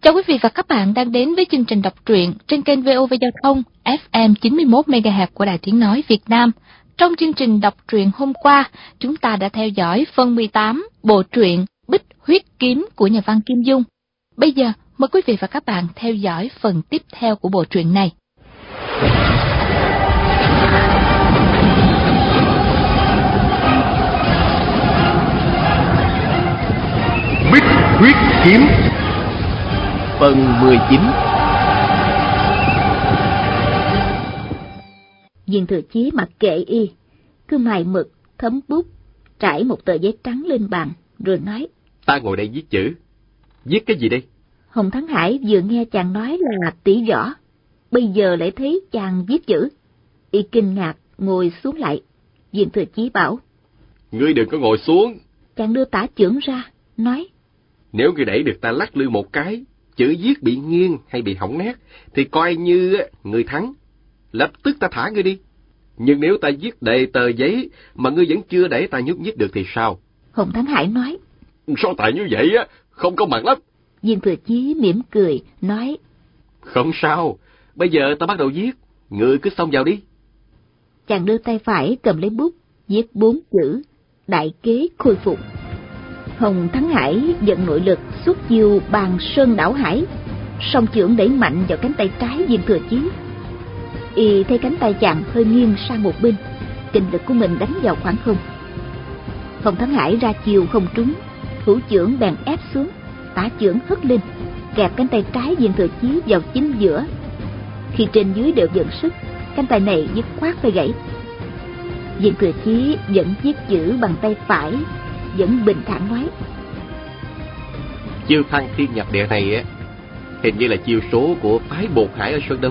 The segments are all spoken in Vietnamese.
Chào quý vị và các bạn đang đến với chương trình đọc truyện trên kênh VOV Giao thông FM 91 MHz của Đài Tiếng nói Việt Nam. Trong chương trình đọc truyện hôm qua, chúng ta đã theo dõi phần 18 bộ truyện Bích Huyết Kiếm của nhà văn Kim Dung. Bây giờ, mời quý vị và các bạn theo dõi phần tiếp theo của bộ truyện này. Bích Huyết Kiếm phần 19. Viên Thừa Chí mặc kệ y, cứ mài mực, thấm bút, trải một tờ giấy trắng lên bàn, rồi nói: Ta ngồi đây viết chữ. Viết cái gì đây? Hồng Thắng Hải vừa nghe chàng nói là tỷ võ, bây giờ lại thấy chàng viết chữ. Y kinh ngạc ngồi xuống lại. Viên Thừa Chí bảo: Ngươi đừng có ngồi xuống. Chàng đưa tả chưởng ra, nói: Nếu ngươi đẩy được ta lắc lư một cái, chữ viết bị nghiêng hay bị hỏng nét, thì coi như ngươi thắng. Lập tức ta thả ngươi đi. Nhưng nếu ta viết đầy tờ giấy mà ngươi vẫn chưa đẩy ta nhúc nhích được thì sao? Hồng Thắng Hải nói: Sao tại như vậy á, không công bằng lắm. Viên Thừa Chí mỉm cười, nói: Không sao, bây giờ ta bắt đầu viết, ngươi cứ xông vào đi. Chàng đưa tay phải cầm lấy bút, viết 4 chữ: Đại kế khôi phục. Hồng Thắng Hải vận nội lực xuất chiêu bàn sơn đảo hải, song chưởng đẩy mạnh vào cánh tay trái Viên Thừa Chí. Y thấy cánh tay chàng hơi nghiêng sang một bên, kinh lực của mình đánh vào khoảng không. Hồng Thắng Hải ra chiều không trúng, hữu chưởng bèn ép xuống, tả chưởng hất lên, kẹp cánh tay trái Viên Thừa Chí vào chính giữa. Khi trên dưới đều vận sức, cánh tay này dứt khoát phải gãy. Viên Thừa Chí vẫn viết chữ bằng tay phải, vẫn bình thản nói: Chiêu Thăng Thiên Nhập Địa này á, hình như là chiêu số của phái Bột Hải ở Sơn Đông.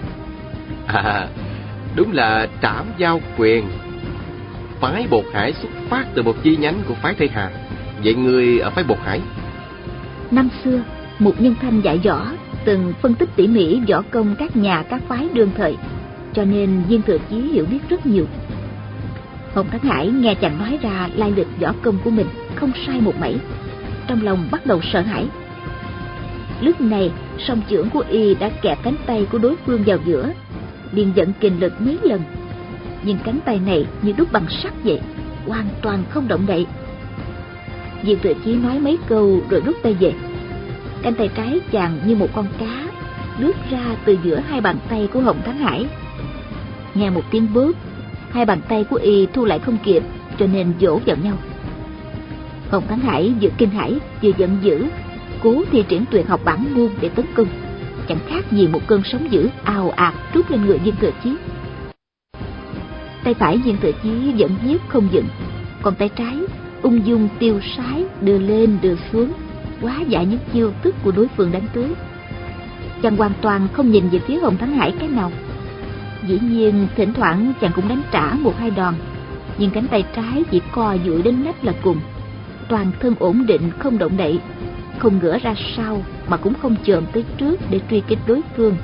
À, đúng là trảm giao quyền. Phái Bột Hải xuất phát từ một chi nhánh của phái Tây Hà. Vậy ngươi ở phái Bột Hải? Năm xưa, một nhân thanh dạy võ từng phân tích tỉ mỉ võ công các nhà các phái đương thời, cho nên Viên Thừa Chí hiểu biết rất nhiều. Hồng Thắng Hải nghe chàng nói ra lai lịch võ công của mình không sai một mảy, trong lòng bắt đầu sợ hãi. Lúc này song chưởng của y đã kẹp cánh tay của đối phương vào giữa, liền vận kình lực mấy lần, nhưng cánh tay này như đúc bằng sắt vậy, hoàn toàn không động đậy. Viên Thừa Chí nói mấy câu rồi rút tay về. Cánh tay trái chàng như một con cá lướt ra từ giữa hai bàn tay của Hồng Thắng Hải. Nghe một tiếng bóp, hai bàn tay của y thu lại không kịp, cho nên vỗ vào nhau. Hồng Thắng Hải vừa kinh hãi vừa giận dữ, cố thi triển tuyệt học bản môn để tấn công, chẳng khác gì một cơn sóng dữ ào ạt trút lên người Viên Thừa Chí. Tay phải Viên Thừa Chí vẫn viết không dừng, còn tay trái ung dung tiêu sái đưa lên đưa xuống, hóa giải những chiêu thức của đối phương đánh tới. Chàng hoàn toàn không nhìn về phía Hồng Thắng Hải cái nào. Dĩ nhiên thỉnh thoảng chàng cũng đánh trả một hai đòn, nhưng cánh tay trái chỉ co duỗi đến nách là cùng, toàn thân ổn định không động đậy, không ngửa ra sau mà cũng không chồm tới trước để truy kích đối phương.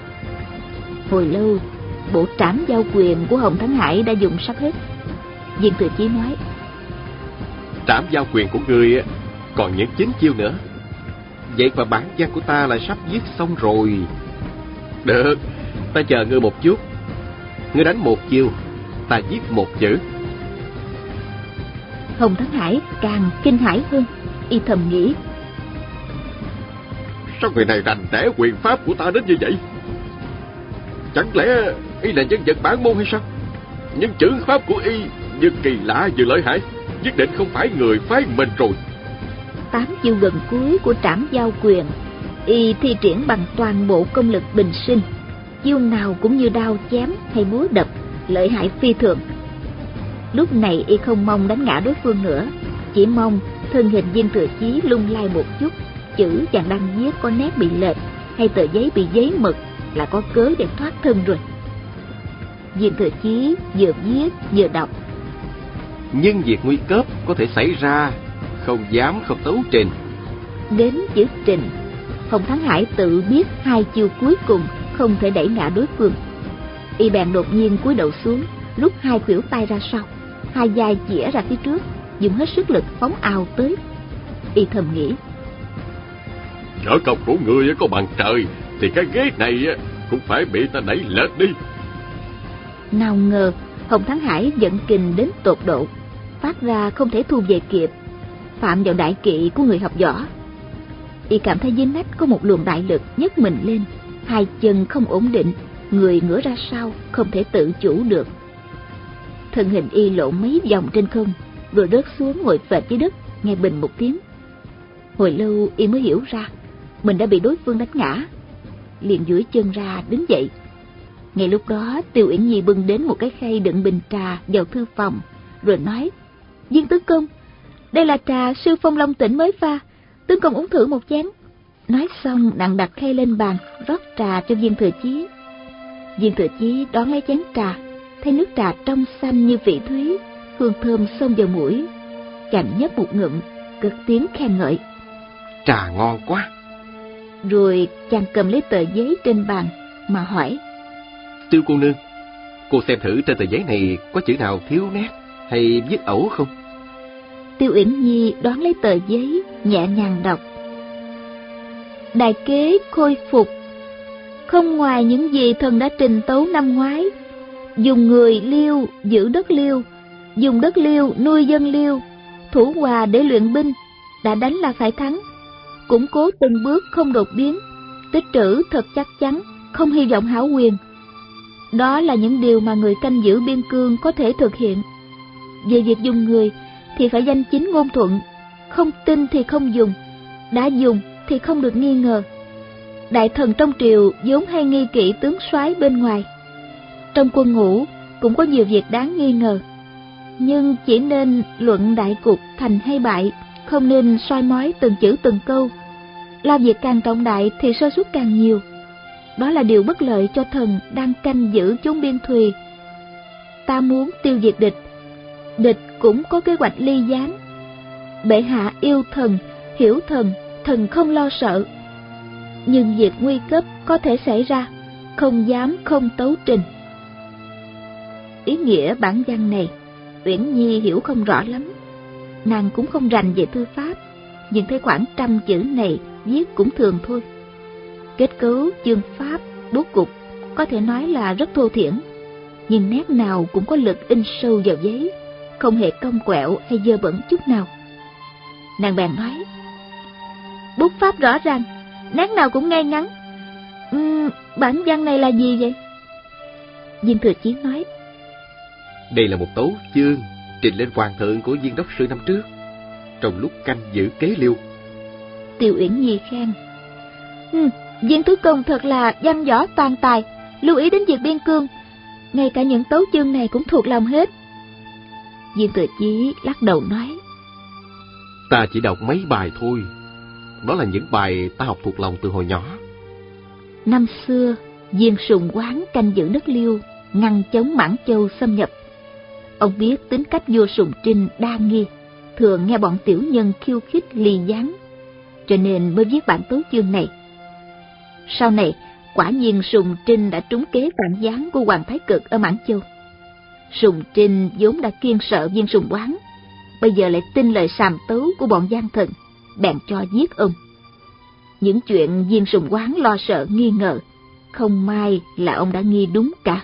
Hồi lâu, bộ trảm giao quyền của Hồng Thắng Hải đã dùng sắp hết. Viên Thừa Chí nói: Trảm giao quyền của ngươi còn những 9 chiêu nữa. Vậy mà bản văn của ta là sắp viết xong rồi. Được, ta chờ ngươi một chút. Ngươi đánh một chiêu, ta viết một chữ. Hồng Thắng Hải càng kinh hãi hơn, y thầm nghĩ: Sao người này rành rẽ quyền pháp của ta đến như vậy? Chẳng lẽ y là nhân vật bản môn hay sao? Nhưng chữ pháp của y vừa kỳ lạ vừa lợi hại, nhất định không phải người phái mình rồi. 8 chiêu gần cuối của trảm giao quyền, y thi triển bằng toàn bộ công lực bình sinh, chiêu nào cũng như đao chém hay búa đập, lợi hại phi thường. Lúc này y không mong đánh ngã đối phương nữa, chỉ mong thân hình Viên Thừa Chí lung lay một chút, chữ chàng đang viết có nét bị lệch hay tờ giấy bị giấy mực là có cớ để thoát thân rồi. Viên Thừa Chí vừa viết vừa đọc: Nhưng việc nguy cấp có thể xảy ra, không dám không tấu trình. Đến chữ trình, Hồng Thắng Hải tự biết hai chiêu cuối cùng không thể đẩy ngã đối phương. Y bèn đột nhiên cúi đầu xuống, rút hai khuỷu tay ra sau, hai vai chĩa ra phía trước, dùng hết sức lực phóng ào tới. Y thầm nghĩ: Võ công của ngươi có bằng trời, thì cái ghế này cũng phải bị ta đẩy lệch đi. Nào ngờ Hồng Thắng Hải giận kình đến tột độ, phát ra không thể thu về kịp, phạm vào đại kỵ của người học võ. Y cảm thấy dưới nách có một luồng đại lực nhấc mình lên, hai chân không ổn định, người ngửa ra sau không thể tự chủ được. Thân hình y lộn mấy vòng trên không, rồi rớt xuống ngồi phệt dưới đất, nghe bình một tiếng. Hồi lâu y mới hiểu ra mình đã bị đối phương đánh ngã, liền duỗi chân ra đứng dậy. Ngay lúc đó Tiêu Uyển Nhi bưng đến một cái khay đựng bình trà vào thư phòng, rồi nói: Viên tướng công, đây là trà sư Phong Long Tỉnh mới pha, tướng công uống thử một chén. Nói xong nàng đặt khay lên bàn, rót trà cho Viên Thừa Chí. Viên Thừa Chí đón lấy chén trà, thấy nước trà trong xanh như vị thúy, hương thơm xông vào mũi. Chàng nhấp một ngụm, cất tiếng khen ngợi: Trà ngon quá. Rồi chàng cầm lấy tờ giấy trên bàn mà hỏi: Tiêu cô nương, cô xem thử trên tờ giấy này có chữ nào thiếu nét hay viết ẩu không? Tiêu Uyển Nhi đoán lấy tờ giấy, nhẹ nhàng đọc: Đại kế khôi phục, không ngoài những gì thần đã trình tấu năm ngoái. Dùng người Liêu giữ đất Liêu, dùng đất Liêu nuôi dân Liêu, thủ hòa để luyện binh, đã đánh là phải thắng. Củng cố từng bước không đột biến, tích trữ thật chắc chắn, không hy vọng hão quyền. Đó là những điều mà người canh giữ biên cương có thể thực hiện. Về việc dùng người thì phải danh chính ngôn thuận, không tin thì không dùng, đã dùng thì không được nghi ngờ. Đại thần trong triều vốn hay nghi kỵ tướng soái bên ngoài. Trong quân ngũ cũng có nhiều việc đáng nghi ngờ, nhưng chỉ nên luận đại cục thành hay bại, không nên soi mói từng chữ từng câu. Làm việc càng trọng đại thì sơ suất càng nhiều. Đó là điều bất lợi cho thần đang canh giữ chốn biên thùy. Ta muốn tiêu diệt địch, địch cũng có kế hoạch ly gián. Bệ hạ yêu thần, hiểu thần, thần không lo sợ. Nhưng việc nguy cấp có thể xảy ra, không dám không tấu trình. Ý nghĩa bản văn này Uyển Nhi hiểu không rõ lắm. Nàng cũng không rành về thư pháp, nhưng thấy khoảng 100 chữ này viết cũng thường thôi. Kết cấu, chương pháp, bố cục có thể nói là rất thô thiển, nhưng nét nào cũng có lực in sâu vào giấy, không hề cong quẹo hay dơ bẩn chút nào. Nàng bèn nói: Bút pháp rõ ràng, nét nào cũng ngay ngắn. Bản văn này là gì vậy? Viên Thừa Chí nói: Đây là một tấu chương trình lên hoàng thượng của Viên đốc sư năm trước, trong lúc canh giữ kế Liêu. Tiêu Uyển Nhi khen: Viên tướng công thật là văn võ toàn tài, lưu ý đến việc biên cương, ngay cả những tấu chương này cũng thuộc lòng hết. Viên Thừa Chí lắc đầu nói: Ta chỉ đọc mấy bài thôi, đó là những bài ta học thuộc lòng từ hồi nhỏ. Năm xưa Viên Sùng Quán canh giữ đất Liêu, ngăn chống Mãn Châu xâm nhập. Ông biết tính cách vua Sùng Trinh đa nghi, thường nghe bọn tiểu nhân khiêu khích ly gián, cho nên mới viết bản tấu chương này. Sau này quả nhiên Sùng Trinh đã trúng kế phản gián của Hoàng Thái Cực ở Mãn Châu. Sùng Trinh vốn đã kiêng sợ Viên Sùng Quán, bây giờ lại tin lời sàm tấu của bọn gian thần, bèn cho giết ông. Những chuyện Viên Sùng Quán lo sợ nghi ngờ, không may là ông đã nghi đúng cả.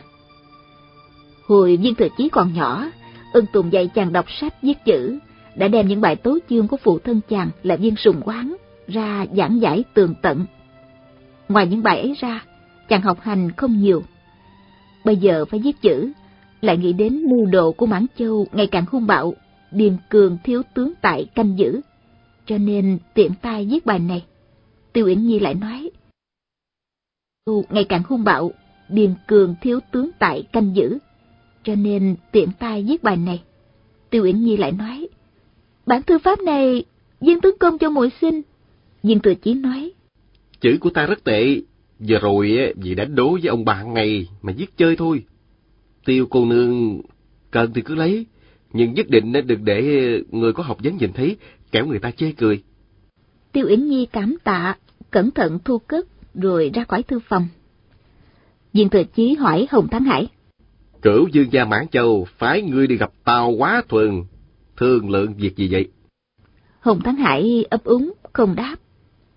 Hồi Viên Thừa Chí còn nhỏ, Ân Tùng dạy chàng đọc sách viết chữ, đã đem những bài tấu chương của phụ thân chàng là Viên Sùng Quán ra giảng giải tường tận. Ngoài những bài ấy ra, chàng học hành không nhiều. Bây giờ phải viết chữ, lại nghĩ đến mưu đồ của Mãn Châu ngày càng hung bạo, biên cương thiếu tướng tại canh giữ, cho nên tiện tay viết bài này. Tiêu Uyển Nhi lại nói: Ngày càng hung bạo, biên cương thiếu tướng tại canh giữ, cho nên tiện tay viết bài này. Tiêu Uyển Nhi lại nói: Bản thư pháp này Viên tướng công cho muội xin. Viên Thừa Chí nói: Chữ của ta rất tệ, vừa rồi vì đánh đố với ông bạn này mà viết chơi thôi. Tiêu cô nương cần thì cứ lấy, nhưng nhất định đừng để người có học vấn nhìn thấy, kẻo người ta chê cười. Tiêu Uyển Nhi cảm tạ, cẩn thận thu cất, rồi ra khỏi thư phòng. Viên Thừa Chí hỏi Hồng Thắng Hải: Cửu vương gia Mãn Châu phái ngươi đi gặp Tào Quá Thuần, thương lượng việc gì vậy? Hồng Thắng Hải ấp úng không đáp.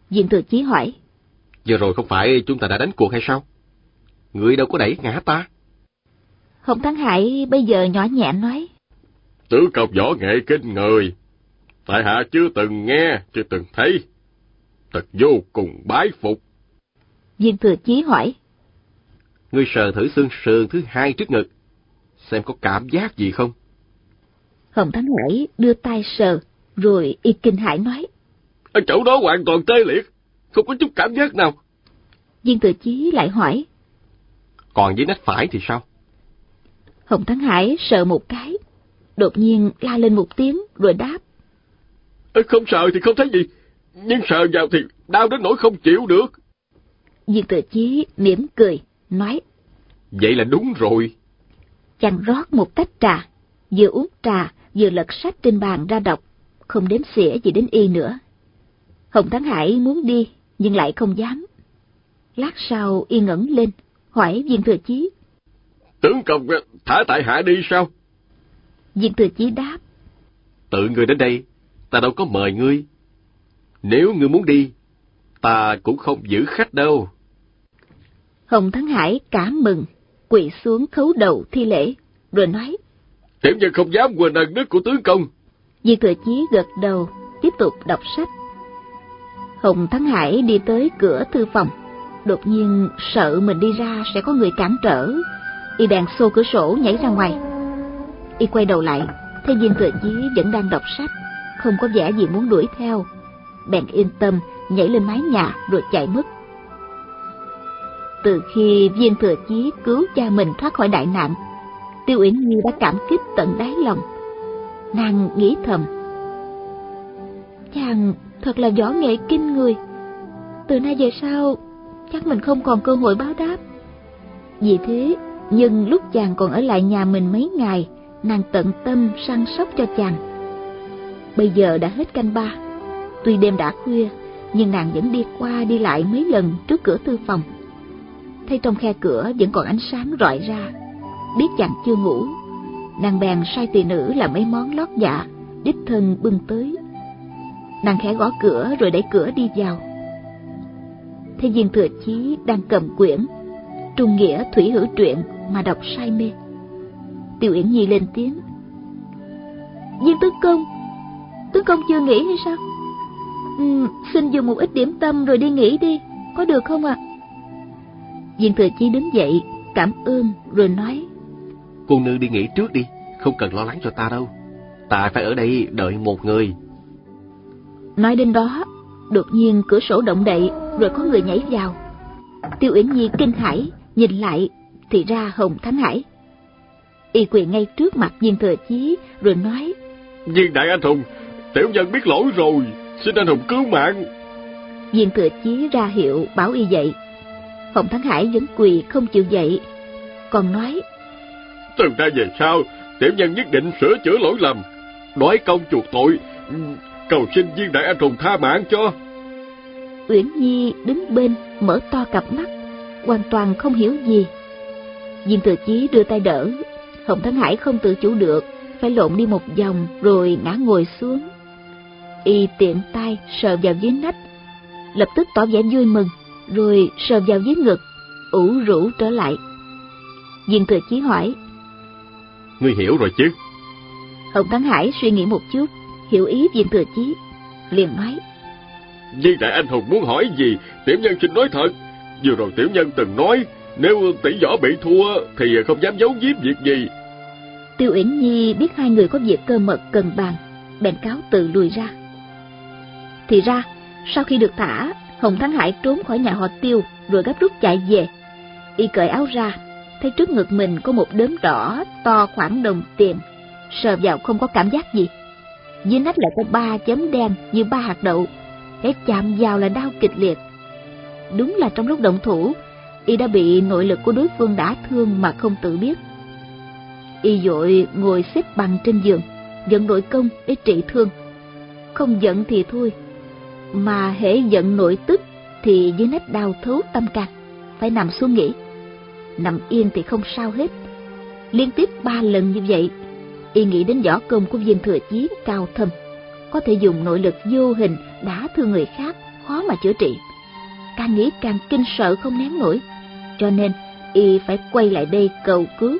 Viên Thừa Chí hỏi. Vừa rồi không phải chúng ta đã đánh cuộc hay sao? Ngươi đâu có đẩy ngã ta. Hồng Thắng Hải bây giờ nhỏ nhẹ nói. Tướng công võ nghệ kinh người, tại hạ chưa từng nghe, chưa từng thấy, thật vô cùng bái phục. Viên Thừa Chí hỏi. Ngươi sờ thử xương sườn thứ hai trước ngực, xem có cảm giác gì không? Hồng Thắng Hải đưa tay sờ, rồi y kinh hãi nói. Ở chỗ đó hoàn toàn tê liệt, không có chút cảm giác nào. Viên Thừa Chí lại hỏi. Còn với nách phải thì sao? Hồng Thắng Hải sờ một cái, đột nhiên la lên một tiếng rồi đáp. Không sờ thì không thấy gì, nhưng sờ vào thì đau đến nỗi không chịu được. Viên Thừa Chí mỉm cười, nói. Vậy là đúng rồi. Chàng rót một tách trà, vừa uống trà vừa lật sách trên bàn ra đọc, không đếm xỉa gì đến y nữa. Hồng Thắng Hải muốn đi, nhưng lại không dám. Lát sau y ngẩng lên, hỏi Viên Thừa Chí. Tướng công thả tại hạ đi sao? Viên Thừa Chí đáp. Tự ngươi đến đây, ta đâu có mời ngươi. Nếu ngươi muốn đi, ta cũng không giữ khách đâu. Hồng Thắng Hải cảm mừng, quỳ xuống khấu đầu thi lễ, rồi nói. Tiểu nhân không dám quên ân đức của tướng công. Viên Thừa Chí gật đầu, tiếp tục đọc sách. Hồng Thắng Hải đi tới cửa thư phòng, đột nhiên sợ mình đi ra sẽ có người cản trở, y bèn xô cửa sổ nhảy ra ngoài. Y quay đầu lại, thấy Viên Thừa Chí vẫn đang đọc sách, không có vẻ gì muốn đuổi theo, bèn yên tâm nhảy lên mái nhà rồi chạy mất. Từ khi Viên Thừa Chí cứu cha mình thoát khỏi đại nạn, Tiêu Uyển Nhi đã cảm kích tận đáy lòng. Nàng nghĩ thầm, chàng thật là võ nghệ kinh người, từ nay về sau chắc mình không còn cơ hội báo đáp. Vì thế, nhưng lúc chàng còn ở lại nhà mình mấy ngày, nàng tận tâm săn sóc cho chàng. Bây giờ đã hết canh ba, tuy đêm đã khuya, nhưng nàng vẫn đi qua đi lại mấy lần trước cửa thư phòng. Thấy trong khe cửa vẫn còn ánh sáng rọi ra, biết chàng chưa ngủ, nàng bèn sai tỳ nữ làm mấy món lót dạ, đích thân bưng tới. Nàng khẽ gõ cửa rồi đẩy cửa đi vào. Thấy Viên Thừa Chí đang cầm quyển Trung Nghĩa Thủy Hữu Truyện mà đọc say mê. Tiêu Uyển Nhi lên tiếng. Viên tướng công chưa nghỉ hay sao? Xin dùng một ít điểm tâm rồi đi nghỉ đi, có được không ạ? Viên Thừa Chí đứng dậy cảm ơn rồi nói. Cô nương đi nghỉ trước đi, không cần lo lắng cho ta đâu. Ta phải ở đây đợi một người. Nói đến đó, đột nhiên cửa sổ động đậy rồi có người nhảy vào. Tiêu Uyển Nhi kinh hãi nhìn lại thì ra Hồng Thắng Hải. Y quỳ ngay trước mặt Viên Thừa Chí rồi nói. Viên đại anh hùng, tiểu nhân biết lỗi rồi, xin anh hùng cứu mạng. Viên Thừa Chí ra hiệu bảo y dậy. Hồng Thắng Hải vẫn quỳ không chịu dậy, còn nói. Từ nay về sau, tiểu nhân nhất định sửa chữa lỗi lầm, đói công chuộc tội, cầu xin Viên đại anh hùng tha mạng cho. Uyển Nhi đứng bên mở to cặp mắt, hoàn toàn không hiểu gì. Viên Thừa Chí đưa tay đỡ, Hồng Thắng Hải không tự chủ được, phải lộn đi một vòng rồi ngã ngồi xuống. Y tiện tay sờ vào dưới nách, lập tức tỏ vẻ vui mừng, rồi sờ vào dưới ngực, ủ rũ trở lại. Viên Thừa Chí hỏi. Ngươi hiểu rồi chứ? Hồng Thắng Hải suy nghĩ một chút, hiểu ý Viên Thừa Chí, liền nói. Viên đại anh hùng muốn hỏi gì, tiểu nhân xin nói thật. Vừa rồi tiểu nhân từng nói, nếu tỷ võ bị thua thì không dám giấu giếm việc gì. Tiêu Uyển Nhi biết hai người có việc cơ mật cần bàn, bèn cáo từ lùi ra. Thì ra, sau khi được thả, Hồng Thắng Hải trốn khỏi nhà họ Tiêu rồi gấp rút chạy về. Y cởi áo ra, thấy trước ngực mình có một đốm đỏ to khoảng đồng tiền, sờ vào không có cảm giác gì. Dưới nách lại có 3 chấm đen như 3 hạt đậu, hễ chạm vào là đau kịch liệt. Đúng là trong lúc động thủ, y đã bị nội lực của đối phương đả thương mà không tự biết. Y vội ngồi xếp bằng trên giường, vận nội công để trị thương. Không giận thì thôi, mà hễ giận nội tức thì dưới nách đau thấu tâm can, phải nằm xuống nghỉ. Nằm yên thì không sao hết. Liên tiếp 3 lần như vậy, y nghĩ đến võ công của Viên Thừa Chí cao thâm, có thể dùng nội lực vô hình đả thương người khác, khó mà chữa trị. Càng nghĩ càng kinh sợ không nén nổi, cho nên y phải quay lại đây cầu cứu.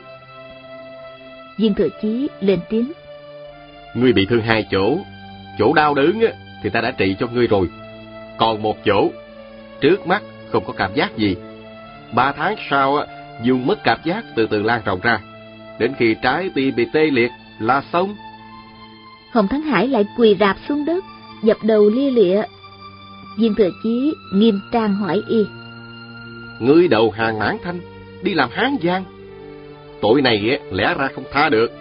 Viên Thừa Chí lên tiếng: Ngươi bị thương 2 chỗ. Chỗ đau đớn thì ta đã trị cho ngươi rồi. Còn 1 chỗ, trước mắt không có cảm giác gì. 3 tháng sau dùng mất cảm giác từ từ lan rộng ra, đến khi trái tim bị tê liệt là xong. Hồng Thắng Hải lại quỳ rạp xuống đất, dập đầu lia lịa. Viên Thừa Chí nghiêm trang hỏi y: Ngươi đầu hàng Mãn Thanh, đi làm Hán Giang, tội này lẽ ra không tha được.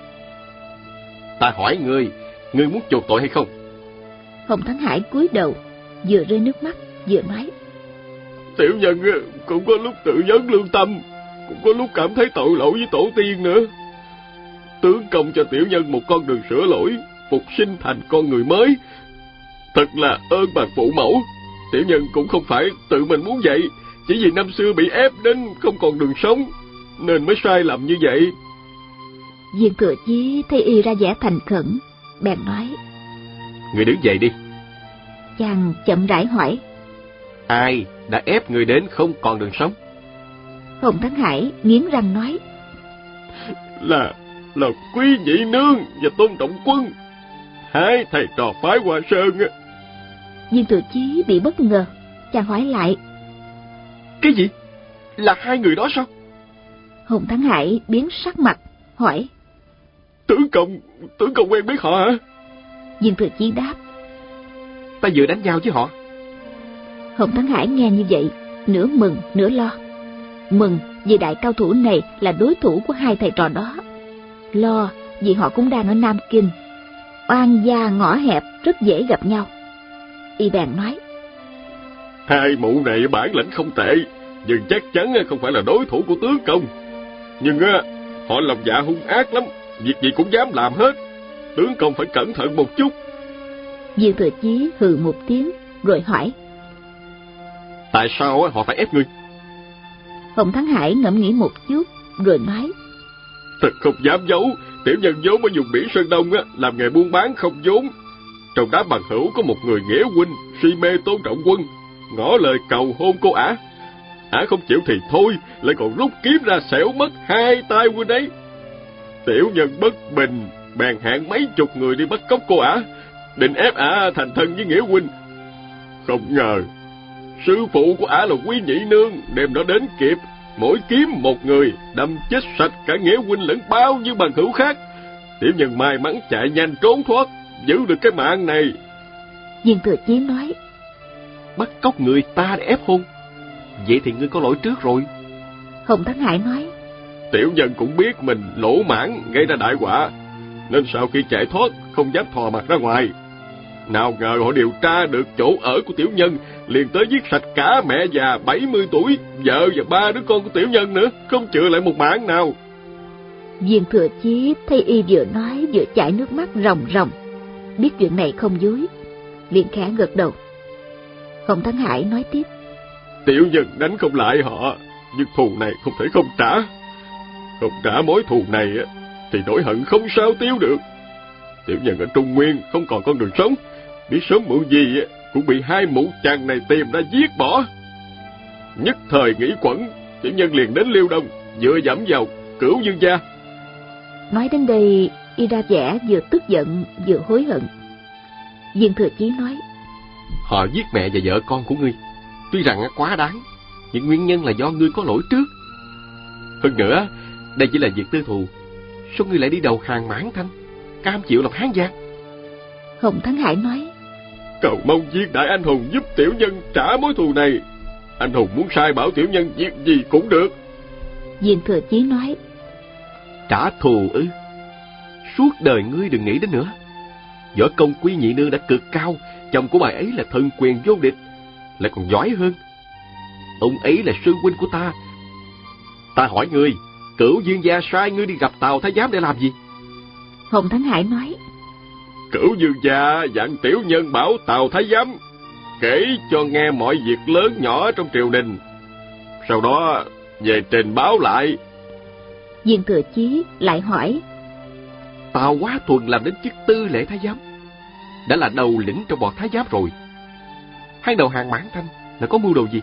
Ta hỏi ngươi muốn chuộc tội hay không? Hồng Thắng Hải cúi đầu, vừa rơi nước mắt vừa nói: Tiểu nhân cũng có lúc tự vấn lương tâm, cũng có lúc cảm thấy tội lỗi với tổ tiên nữa. Tướng công cho tiểu nhân một con đường sửa lỗi, phục sinh thành con người mới, thật là ơn bằng phụ mẫu. Tiểu nhân cũng không phải tự mình muốn vậy, chỉ vì năm xưa bị ép đến không còn đường sống nên mới sai lầm như vậy. Viên Thừa Chí thấy y ra vẻ thành khẩn, bèn nói: Ngươi đứng dậy đi. Chàng chậm rãi hỏi: Ai đã ép ngươi đến không còn đường sống? Hồng Thắng Hải nghiến răng nói: Là Quý Nhị Nương và Tôn Trọng Quân, 2 thầy trò phái Hoa Sơn. Viên Thừa Chí bị bất ngờ, chàng hỏi lại: Cái gì? Là 2 người đó sao? Hồng Thắng Hải biến sắc mặt, hỏi: Tướng công quen biết họ hả? Viên Thừa Chí đáp: Ta vừa đánh nhau với họ. Hồng Thắng Hải nghe như vậy, nửa mừng nửa lo. Mừng vì đại cao thủ này là đối thủ của 2 thầy trò đó, lo vì họ cũng đang ở Nam Kinh, oan gia ngõ hẹp, rất dễ gặp nhau. Y bèn nói: 2 mụ này bản lĩnh không tệ, nhưng chắc chắn không phải là đối thủ của tướng công. Nhưng họ lòng dạ hung ác lắm, việc gì cũng dám làm hết. Tướng công phải cẩn thận một chút. Viên Thừa Chí hừ một tiếng rồi hỏi: Tại sao họ phải ép ngươi? Hồng Thắng Hải ngẫm nghĩ một chút rồi nói: Thật không dám giấu, tiểu nhân vốn ở vùng biển Sơn Đông làm nghề buôn bán không vốn. Trong đám bằng hữu có một người nghĩa huynh si mê Tôn Trọng Quân, ngỏ lời cầu hôn cô ả. Ả không chịu thì thôi, lại còn rút kiếm ra xẻo mất 2 tay huynh ấy. Tiểu nhân bất bình, bèn hẹn mấy chục người đi bắt cóc cô ả, định ép ả thành thân với nghĩa huynh. Không ngờ sư phụ của ả là Quý Nhị Nương, đêm đó đến kịp, mỗi kiếm một người, đâm chết sạch cả nghĩa huynh lẫn bao nhiêu bằng hữu khác. Tiểu nhân may mắn chạy nhanh trốn thoát, giữ được cái mạng này. Viên Thừa Chí nói: Bắt cóc người ta để ép hôn, vậy thì ngươi có lỗi trước rồi. Hồng Thắng Hải nói: Tiểu nhân cũng biết mình lỗ mãn gây ra đại họa, nên sau khi chạy thoát không dám thò mặt ra ngoài. Nào ngờ họ điều tra được chỗ ở của tiểu nhân, liền tới giết sạch cả mẹ già 70 tuổi, vợ và 3 đứa con của tiểu nhân nữa, không chừa lại một mạng nào. Viên Thừa Chí thấy y vừa nói vừa chảy nước mắt ròng ròng, biết chuyện này không dối, liền khẽ gật đầu. Hồng Thắng Hải nói tiếp: Tiểu nhân đánh không lại họ, nhưng thù này không thể không trả. Không trả mối thù này thì nỗi hận không sao tiêu được. Tiểu nhân ở Trung Nguyên không còn con đường sống, biết sớm muộn gì cũng bị 2 mụ chàng này tìm ra giết bỏ. Nhất thời nghĩ quẩn, tiểu nhân liền đến Liêu Đông, dựa dẫm vào Cửu Dương gia. Nói đến đây, y ra vẻ vừa tức giận vừa hối hận. Viên Thừa Chí nói: Họ giết mẹ và vợ con của ngươi, tuy rằng quá đáng, nhưng nguyên nhân là do ngươi có lỗi trước. Hơn nữa, đây chỉ là việc tư thù, sao ngươi lại đi đầu hàng Mãn Thanh, cam chịu làm Hán Giang? Hồng Thắng Hải nói: Cầu mong viên đại anh hùng giúp tiểu nhân trả mối thù này. Anh hùng muốn sai bảo tiểu nhân việc gì cũng được. Viên Thừa Chí nói: Trả thù ư? Suốt đời ngươi đừng nghĩ đến nữa. Võ công Quý Nhị Nương đã cực cao, chồng của bà ấy là thần quyền vô địch, lại còn giỏi hơn. Ông ấy là sư huynh của ta. Ta hỏi ngươi, Cửu Dương gia sai ngươi đi gặp Tào Thái Giám để làm gì? Hồng Thắng Hải nói: Cửu Dương gia dặn tiểu nhân bảo Tào Thái Giám kể cho nghe mọi việc lớn nhỏ trong triều đình, sau đó về trình báo lại. Viên Thừa Chí lại hỏi: Tào Quá Thuần làm đến chức tư lễ thái giám, đã là đầu lĩnh trong bọn thái giám rồi. Hắn đầu hàng Mãn Thanh là có mưu đồ gì?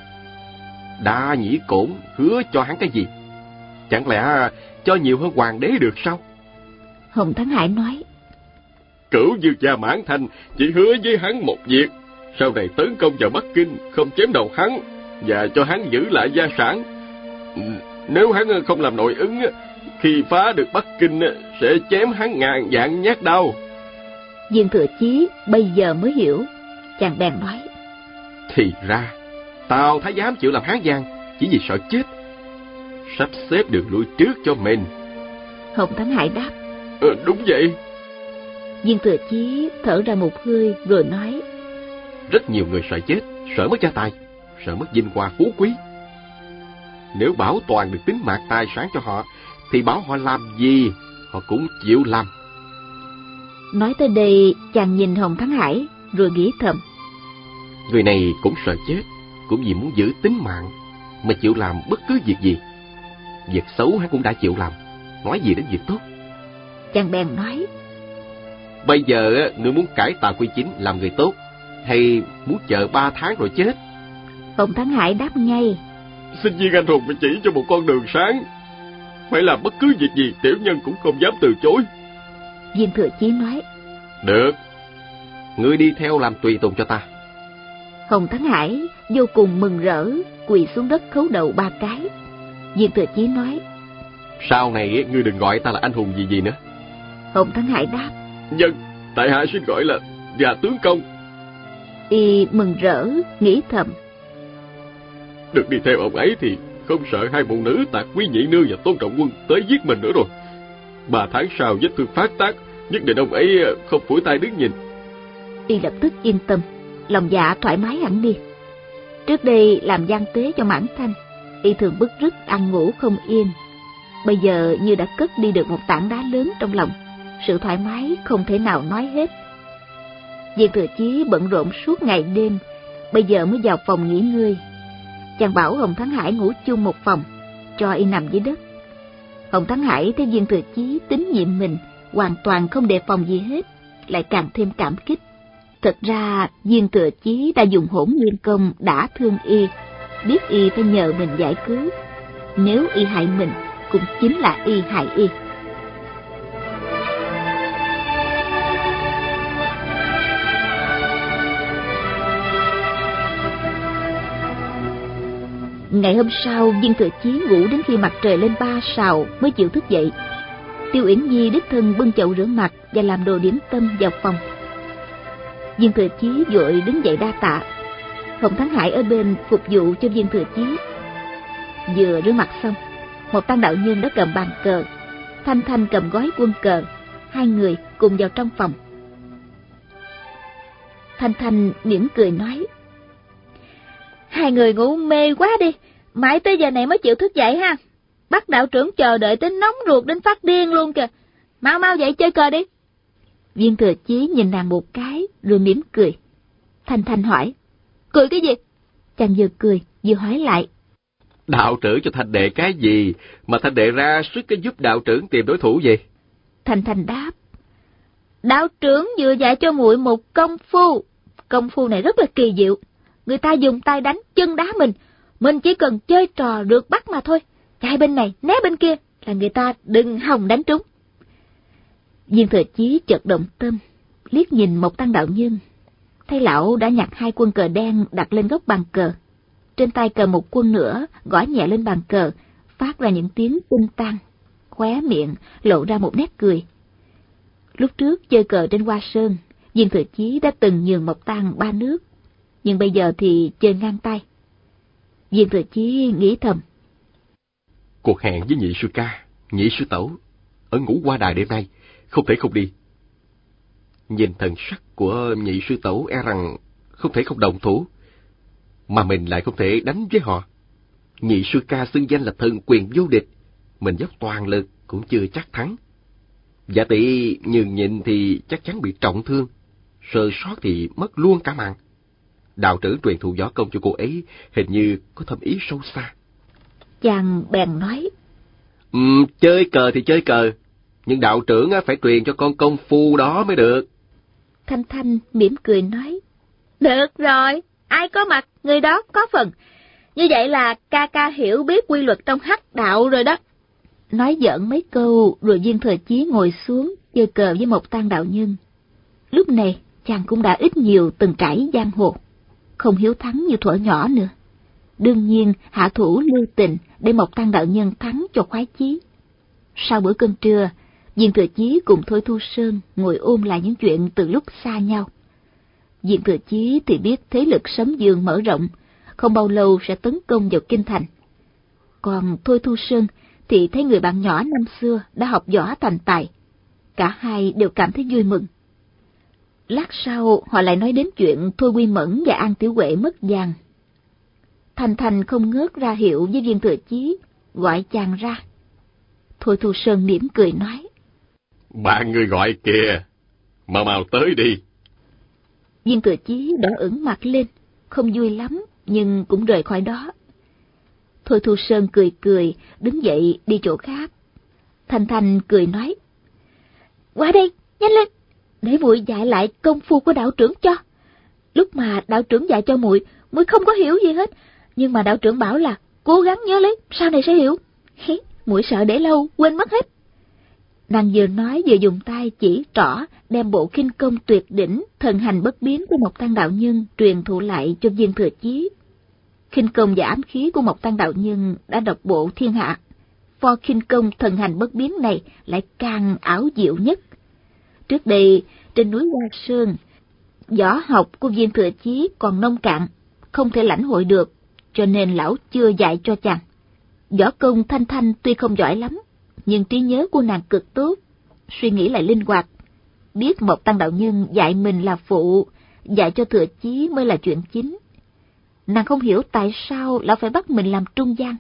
Đa Nhĩ Cổn hứa cho hắn cái gì? Chẳng lẽ cho nhiều hơn hoàng đế được sao? Hồng Thắng Hải nói: Cửu vương gia Mãn Thanh chỉ hứa với hắn một việc, sau này tấn công vào Bắc Kinh, không chém đầu hắn và cho hắn giữ lại gia sản. Nếu hắn không làm nội ứng, khi phá được Bắc Kinh sẽ chém hắn ngàn vạn nhát đao. Viên Thừa Chí bây giờ mới hiểu, chàng bèn nói: Thì ra Tào Thái Giám chịu làm Hán Giang chỉ vì sợ chết, sắp xếp đường lui trước cho mình. Hồng Thắng Hải đáp: Đúng vậy. Viên Thừa Chí thở ra một hơi rồi nói: Rất nhiều người sợ chết, sợ mất gia tài, sợ mất vinh hoa phú quý. Nếu bảo toàn được tính mạng tài sản cho họ, thì bảo họ làm gì họ cũng chịu làm. Nói tới đây, chàng nhìn Hồng Thắng Hải rồi nghĩ thầm: Người này cũng sợ chết, cũng vì muốn giữ tính mạng mà chịu làm bất cứ việc gì. Việc xấu hắn cũng đã chịu làm, nói gì đến việc tốt. Chàng bèn nói: Bây giờ ngươi muốn cải tà quy chính làm người tốt, hay muốn chờ 3 tháng rồi chết? Hồng Thắng Hải đáp ngay: Xin viên anh hùng phải chỉ cho một con đường sáng. Phải làm bất cứ việc gì, tiểu nhân cũng không dám từ chối. Viên Thừa Chí nói: Được, ngươi đi theo làm tùy tùng cho ta. Hồng Thắng Hải vô cùng mừng rỡ, quỳ xuống đất khấu đầu 3 cái. Viên Thừa Chí nói: Sau này ngươi đừng gọi ta là anh hùng gì nữa. Hồng Thắng Hải đáp: Dân, tại hạ xin gọi là Già tướng công. Y mừng rỡ nghĩ thầm: Được đi theo ông ấy thì không sợ hai phụ nữ Tạc Quý Nhị Nương và Tôn Trọng Quân tới giết mình nữa rồi. 3 tháng sau vết thương phát tác, nhất định ông ấy không phủi tay đứng nhìn. Y lập tức yên tâm, lòng dạ thoải mái hẳn đi. Trước đây làm gian tế cho Mãn Thanh, Y thường bứt rứt ăn ngủ không yên. Bây giờ như đã cất đi được một tảng đá lớn trong lòng, sự thoải mái không thể nào nói hết. Viên Thừa Chí bận rộn suốt ngày đêm, bây giờ mới vào phòng nghỉ ngơi. Chàng bảo Hồng Thắng Hải ngủ chung một phòng, cho Y nằm dưới đất. Hồng Thắng Hải thấy Viên Thừa Chí tín nhiệm mình, hoàn toàn không đề phòng gì hết, lại càng thêm cảm kích. Thật ra Viên Thừa Chí đã dùng Hỗn Nguyên Công đả thương Y, biết Y phải nhờ mình giải cứu. Nếu Y hại mình, cũng chính là Y hại Y. Ngày hôm sau, Viên Thừa Chí ngủ đến khi mặt trời lên 3 sào mới chịu thức dậy. Tiêu Uyển Nhi đích thân bưng chậu rửa mặt và làm đồ điểm tâm vào phòng. Viên Thừa Chí vội đứng dậy đa tạ. Hồng Thắng Hải ở bên phục vụ cho Viên Thừa Chí. Vừa rửa mặt xong, một tăng đạo nhân đã cầm bàn cờ, Thanh Thanh cầm gói quân cờ, hai người cùng vào trong phòng. Thanh Thanh mỉm cười nói: Hai người ngủ mê quá đi, mãi tới giờ này mới chịu thức dậy ha. Bắt đạo trưởng chờ đợi tới nóng ruột đến phát điên luôn kìa. Mau mau dậy chơi cờ đi. Viên Thừa Chí nhìn nàng một cái rồi mỉm cười. Thanh Thanh hỏi: Cười cái gì? Chàng vừa cười vừa hỏi lại: Đạo trưởng cho Thanh đệ cái gì mà Thanh đệ ra sức cái giúp đạo trưởng tìm đối thủ vậy? Thanh Thanh đáp: Đạo trưởng vừa dạy cho muội một công phu. Công phu này rất là kỳ diệu. Người ta dùng tay đánh chân đá mình chỉ cần chơi trò được bắt mà thôi. Chạy bên này né bên kia là người ta đừng hòng đánh trúng. Viên Thừa Chí chợt động tâm, liếc nhìn một tăng đạo nhân, thấy lão đã nhặt 2 quân cờ đen đặt lên góc bàn cờ, trên tay cầm một quân nữa gõ nhẹ lên bàn cờ, phát ra những tiếng tinh tan, khóe miệng lộ ra một nét cười. Lúc trước chơi cờ trên Hoa Sơn, Viên Thừa Chí đã từng nhường Mộc Tăng 3 nước, nhưng bây giờ thì chơi ngang tay. Viên Thừa Chí nghĩ thầm: Cuộc hẹn với nhị sư ca, nhị sư tẩu ở Ngũ Hoa Đài đêm nay không thể không đi. Nhìn thần sắc của nhị sư tẩu e rằng không thể không đồng thủ, mà mình lại không thể đánh với họ. Nhị sư ca xưng danh là thần quyền vô địch, mình dốc toàn lực cũng chưa chắc thắng. Giả tỷ nhường nhịn thì chắc chắn bị trọng thương, sơ sót thì mất luôn cả mạng. Đạo trưởng truyền thụ võ công cho cô ấy hình như có thâm ý sâu xa. Chàng bèn nói: Chơi cờ thì chơi cờ, nhưng đạo trưởng phải truyền cho con công phu đó mới được. Thanh Thanh mỉm cười nói: Được rồi, ai có mặt, người đó có phần. Như vậy là ca ca hiểu biết quy luật trong hắc đạo rồi đó. Nói giỡn mấy câu rồi Viên Thừa Chí ngồi xuống chơi cờ với một Tăng đạo nhân. Lúc này chàng cũng đã ít nhiều từng trải giang hồ, không hiếu thắng như thuở nhỏ nữa. Đương nhiên hạ thủ lưu tình để một Tăng đạo nhân thắng cho khoái chí. Sau bữa cơm trưa, Viên Thừa Chí cùng Thôi Thu Sơn ngồi ôm lại những chuyện từ lúc xa nhau. Viên Thừa Chí thì biết thế lực Sấm Dương mở rộng, không bao lâu sẽ tấn công vào kinh thành. Còn Thôi Thu Sơn thì thấy người bạn nhỏ năm xưa đã học võ thành tài. Cả hai đều cảm thấy vui mừng. Lát sau họ lại nói đến chuyện Thôi Quy Mẫn và An Tiểu Huệ mất vàng. Thành Thành không ngớt ra hiệu với Viên Thừa Chí, gọi chàng ra. Thôi Thu Sơn mỉm cười nói: Bạn người gọi kìa, mau tới đi. Viên Thừa Chí đỏ ửng mặt lên, không vui lắm, nhưng cũng rời khỏi đó. Thôi Thu Sơn cười cười, đứng dậy đi chỗ khác. Thành Thành cười nói: Qua đây, nhanh lên, để muội dạy lại công phu của đạo trưởng cho. Lúc mà đạo trưởng dạy cho muội không có hiểu gì hết, nhưng mà đạo trưởng bảo là cố gắng nhớ lấy, sau này sẽ hiểu. Muội sợ để lâu quên mất hết. Nàng vừa nói vừa dùng tay chỉ trỏ đem bộ khinh công tuyệt đỉnh thần hành bất biến của một Tăng đạo nhân truyền thụ lại cho Viên Thừa Chí. Khinh công và ám khí của một Tăng đạo nhân đã độc bộ thiên hạ, pho khinh công thần hành bất biến này lại càng ảo diệu nhất. Trước đây trên núi Hoa Sơn, võ học của Viên Thừa Chí còn nông cạn, không thể lãnh hội được, cho nên lão chưa dạy cho chàng. Võ công Thanh Thanh tuy không giỏi lắm, nhưng trí nhớ của nàng cực tốt, suy nghĩ lại linh hoạt. Biết một Tăng đạo nhân dạy mình là phụ, dạy cho Thừa Chí mới là chuyện chính. Nàng không hiểu tại sao lão phải bắt mình làm trung gian,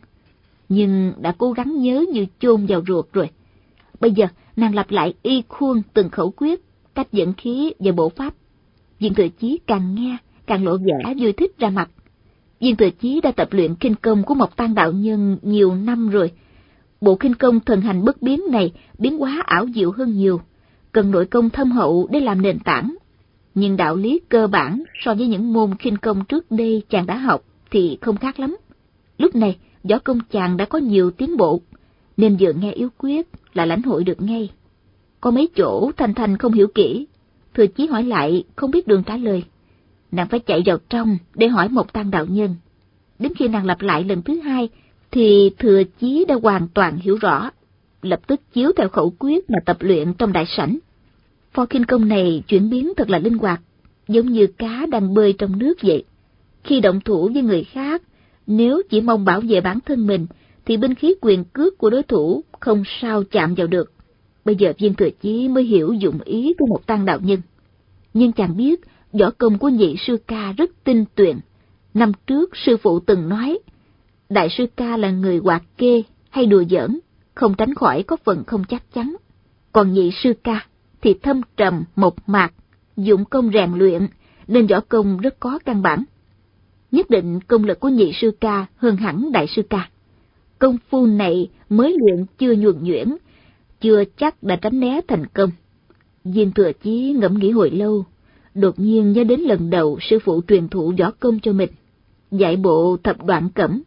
nhưng đã cố gắng nhớ như chôn vào ruột rồi. Bây giờ nàng lặp lại y khuôn từng khẩu quyết, cách dẫn khí và bộ pháp. Viên Thừa Chí càng nghe càng lộ vẻ vui thích ra mặt. Viên Thừa Chí đã tập luyện khinh công của một Tăng đạo nhân nhiều năm rồi. Bộ khinh công thần hành bất biến này biến hóa ảo diệu hơn nhiều, cần nội công thâm hậu để làm nền tảng. Nhưng đạo lý cơ bản so với những môn khinh công trước đây chàng đã học thì không khác lắm. Lúc này võ công chàng đã có nhiều tiến bộ, nên vừa nghe yếu quyết là lãnh hội được ngay. Có mấy chỗ Thanh Thanh không hiểu kỹ, Thừa Chí hỏi lại không biết đường trả lời. Nàng phải chạy vào trong để hỏi một Tăng đạo nhân. Đến khi nàng lặp lại lần thứ hai thì Thừa Chí đã hoàn toàn hiểu rõ, lập tức chiếu theo khẩu quyết mà tập luyện trong đại sảnh. Pho khinh công này chuyển biến thật là linh hoạt, giống như cá đang bơi trong nước vậy. Khi động thủ với người khác, nếu chỉ mong bảo vệ bản thân mình, thì binh khí quyền cước của đối thủ không sao chạm vào được. Bây giờ Viên Thừa Chí mới hiểu dụng ý của một Tăng đạo nhân. Nhưng chàng biết võ công của nhị sư ca rất tinh tuyển. Năm trước sư phụ từng nói, đại sư ca là người hoạt kê hay đùa giỡn, không tránh khỏi có phần không chắc chắn. Còn nhị sư ca thì thâm trầm mộc mạc, dụng công rèn luyện, nên võ công rất có căn bản. Nhất định công lực của nhị sư ca hơn hẳn đại sư ca. Công phu này mới luyện chưa nhuần nhuyễn, chưa chắc đã tránh né thành công. Viên Thừa Chí ngẫm nghĩ hồi lâu, đột nhiên nhớ đến lần đầu sư phụ truyền thụ võ công cho mình, dạy bộ thập đoạn cẩm.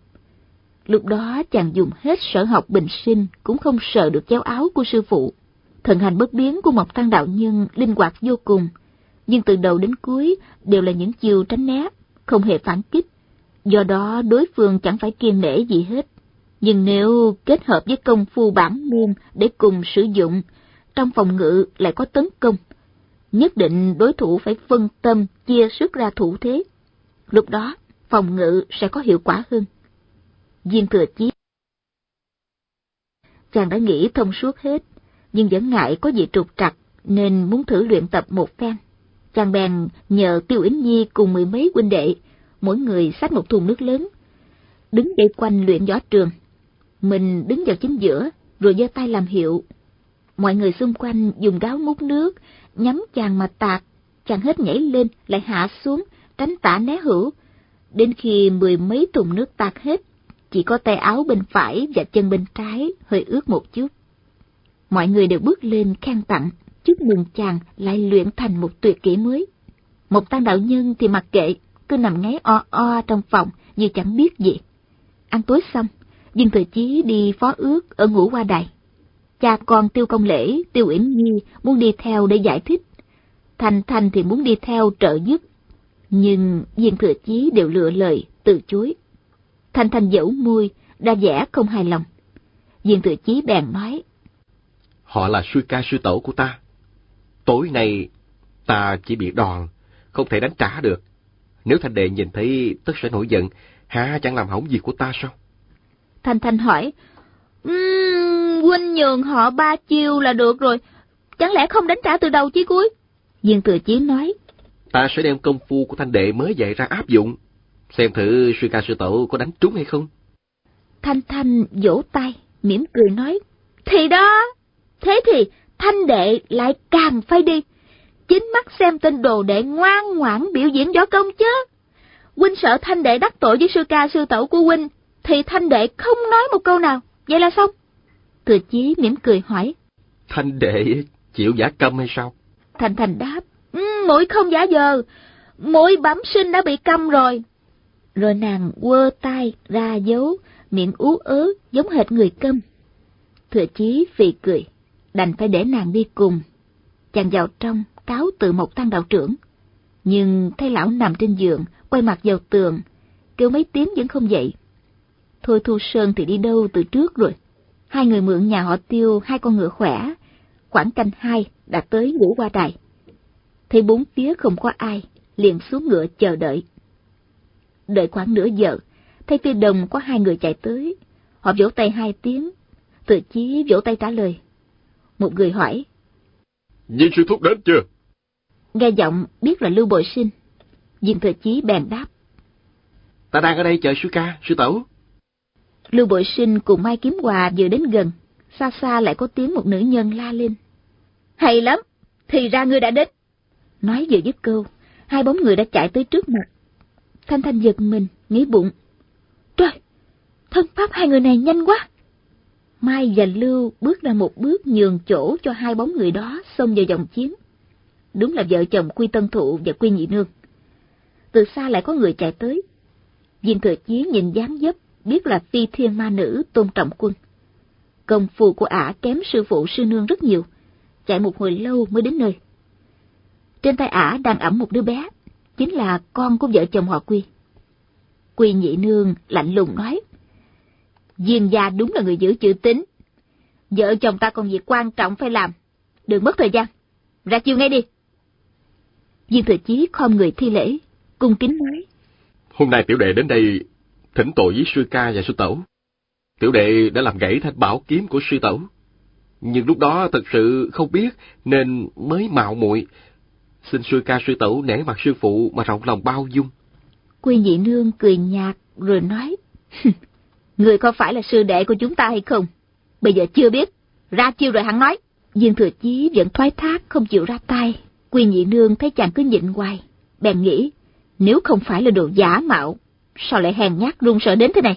Lúc đó chàng dùng hết sở học bình sinh cũng không sợ được chéo áo của sư phụ. Thần hành bất biến của một Tăng đạo nhân linh hoạt vô cùng, nhưng từ đầu đến cuối đều là những chiêu tránh né, không hề phản kích. Do đó đối phương chẳng phải kiêng nể gì hết. Nhưng nếu kết hợp với công phu bản môn để cùng sử dụng, trong phòng ngự lại có tấn công, nhất định đối thủ phải phân tâm chia sức ra thủ thế. Lúc đó phòng ngự sẽ có hiệu quả hơn. Viên Thừa Chí chàng đã nghĩ thông suốt hết, nhưng vẫn ngại có gì trục trặc nên muốn thử luyện tập một phen. Chàng bèn nhờ Tiêu Yến Nhi cùng 10 mấy huynh đệ, mỗi người xách một thùng nước lớn, đứng dậy quanh luyện võ trường. Mình đứng vào chính giữa rồi giơ tay làm hiệu. Mọi người xung quanh dùng gáo múc nước nhắm chàng mà tạt, chàng hết nhảy lên lại hạ xuống, tránh tả né hữu. Đến khi 10 mấy thùng nước tạt hết, chỉ có tay áo bên phải và chân bên trái hơi ướt một chút. Mọi người đều bước lên khen tặng, chúc mừng chàng lại luyện thành một tuyệt kỹ mới. Một Tăng đạo nhân thì mặc kệ, cứ nằm ngáy o o trong phòng như chẳng biết gì. Ăn tối xong, Viên Thừa Chí đi phó ước ở Ngũ Hoa Đài. Cha con Tiêu Công Lễ, Tiêu Uyển Nhi muốn đi theo để giải thích. Thanh Thanh thì muốn đi theo trợ giúp. Nhưng Viên Thừa Chí đều lựa lời từ chối. Thanh Thanh dẫu môi, ra vẻ không hài lòng. Viên Thừa Chí bèn nói: Họ là sư ca sư tổ của ta. Tối nay ta chỉ bị đòn, không thể đánh trả được. Nếu Thanh đệ nhìn thấy tất sẽ nổi giận, há chẳng làm hỏng việc của ta sao? Thanh Thanh hỏi: huynh nhường họ 3 chiêu là được rồi, chẳng lẽ không đánh trả từ đầu chí cuối? Viên Thừa Chí nói: Ta sẽ đem công phu của Thanh đệ mới dạy ra áp dụng, xem thử sư ca sư tổ có đánh trúng hay không. Thanh Thanh vỗ tay, mỉm cười nói: Thì đó, thế thì Thanh đệ lại càng phải đi, chính mắt xem tên đồ đệ ngoan ngoãn biểu diễn võ công chứ. Huynh sợ Thanh đệ đắc tội với sư ca sư tổ của huynh, thì Thanh đệ không nói một câu nào, vậy là xong. Thừa Chí mỉm cười hỏi: Thanh đệ chịu giả câm hay sao? Thanh Thanh đáp: Muội không giả vờ, muội bẩm sinh đã bị câm rồi. Rồi nàng quơ tay ra dấu, miệng ú ớ giống hệt người câm. Thừa Chí phì cười, đành phải để nàng đi cùng. Chàng vào trong cáo từ một Tăng đạo trưởng, nhưng thấy lão nằm trên giường, quay mặt vào tường, kêu mấy tiếng vẫn không dậy. Thôi Thu Sơn thì đi đâu từ trước rồi. Hai người mượn nhà họ Tiêu 2 con ngựa khỏe, khoảng canh 2 đã tới Ngũ Hoa Đài. Thấy bốn phía không có ai, liền xuống ngựa chờ đợi. Đợi khoảng nửa giờ, thấy phía đông có 2 người chạy tới. Họ vỗ tay 2 tiếng, Thừa Chí vỗ tay trả lời. Một người hỏi: Viên sư thúc đến chưa? Nghe giọng biết là Lưu Bội Sinh. Viên Thừa Chí bèn đáp: Ta đang ở đây chờ sư ca sư tổ. Lưu Bội Sinh cùng Mai Kiếm Hòa vừa đến gần, xa xa lại có tiếng một nữ nhân la lên: Hay lắm, thì ra ngươi đã đến. Nói vừa dứt câu, 2 bóng người đã chạy tới trước mặt. Thanh Thanh giật mình, nghĩ bụng: Trời, thân pháp 2 người này nhanh quá. Mai và Lưu bước ra một bước nhường chỗ cho 2 bóng người đó xông vào vòng chiến. Đúng là vợ chồng Quy Tân Thụ và Quy Nhị Nương. Từ xa lại có người chạy tới. Viên Thừa Chí nhìn dáng dấp biết là phi thiên ma nữ Tôn Trọng Quân. Công phu của ả kém sư phụ sư nương rất nhiều, chạy một hồi lâu mới đến nơi. Trên tay ả đang ẵm một đứa bé, chính là con của vợ chồng họ Quy. Quy Nhị Nương lạnh lùng nói: Viên gia đúng là người giữ chữ tín. Vợ chồng ta còn việc quan trọng phải làm, đừng mất thời gian, ra chiều ngay đi. Viên Thừa Chí khom người thi lễ, cung kính nói: Hôm nay tiểu đệ đến đây thỉnh tội với sư ca và sư tổ. Tiểu đệ đã làm gãy thanh bảo kiếm của sư tổ, nhưng lúc đó thật sự không biết nên mới mạo muội. Xin sư ca sư tổ nể mặt sư phụ mà rộng lòng bao dung. Quy Nhị Nương cười nhạt rồi nói: Người có phải là sư đệ của chúng ta hay không? Bây giờ chưa biết, ra chiêu rồi hẳn nói. Viên Thừa Chí vẫn thoái thác không chịu ra tay. Quy Nhị Nương thấy chàng cứ nhịn hoài, bèn nghĩ nếu không phải là đồ giả mạo, sao lại hèn nhát run sợ đến thế này.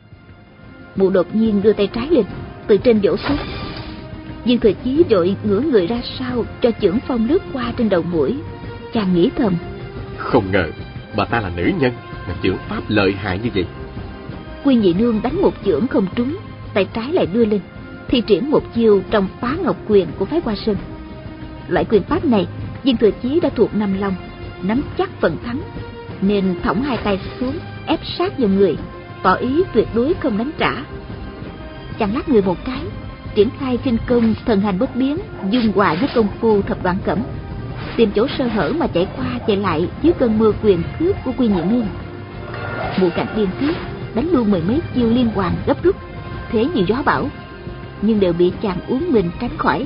Mụ đột nhiên đưa tay trái lên, từ trên vỗ xuống. Viên Thừa Chí vội ngửa người ra sau cho chưởng phong lướt qua trên đầu mũi. Chàng nghĩ thầm: Không ngờ bà ta là nữ nhân mà chưởng pháp lợi hại như vậy. Quy Nhị Nương đánh một chưởng không trúng, tay trái lại đưa lên, thi triển một chiêu trong Phá Ngọc Quyền của phái Hoa Sơn. Loại quyền pháp này Viên Thừa Chí đã thuộc Nam Long, nắm chắc phần thắng, nên thõng 2 tay xuống ép sát vào người, tỏ ý tuyệt đối không đánh trả. Chàng lắc người một cái, triển khai khinh công thần hành bất biến, dung hòa với công phu thập đoạn cẩm, tìm chỗ sơ hở mà chạy qua chạy lại dưới cơn mưa quyền cước của Quy Nhị Nương. Mụ Cảnh điên tiết đánh luôn 10 mấy chiêu liên hoàn gấp rút, thế như gió bão, nhưng đều bị chàng uốn mình tránh khỏi.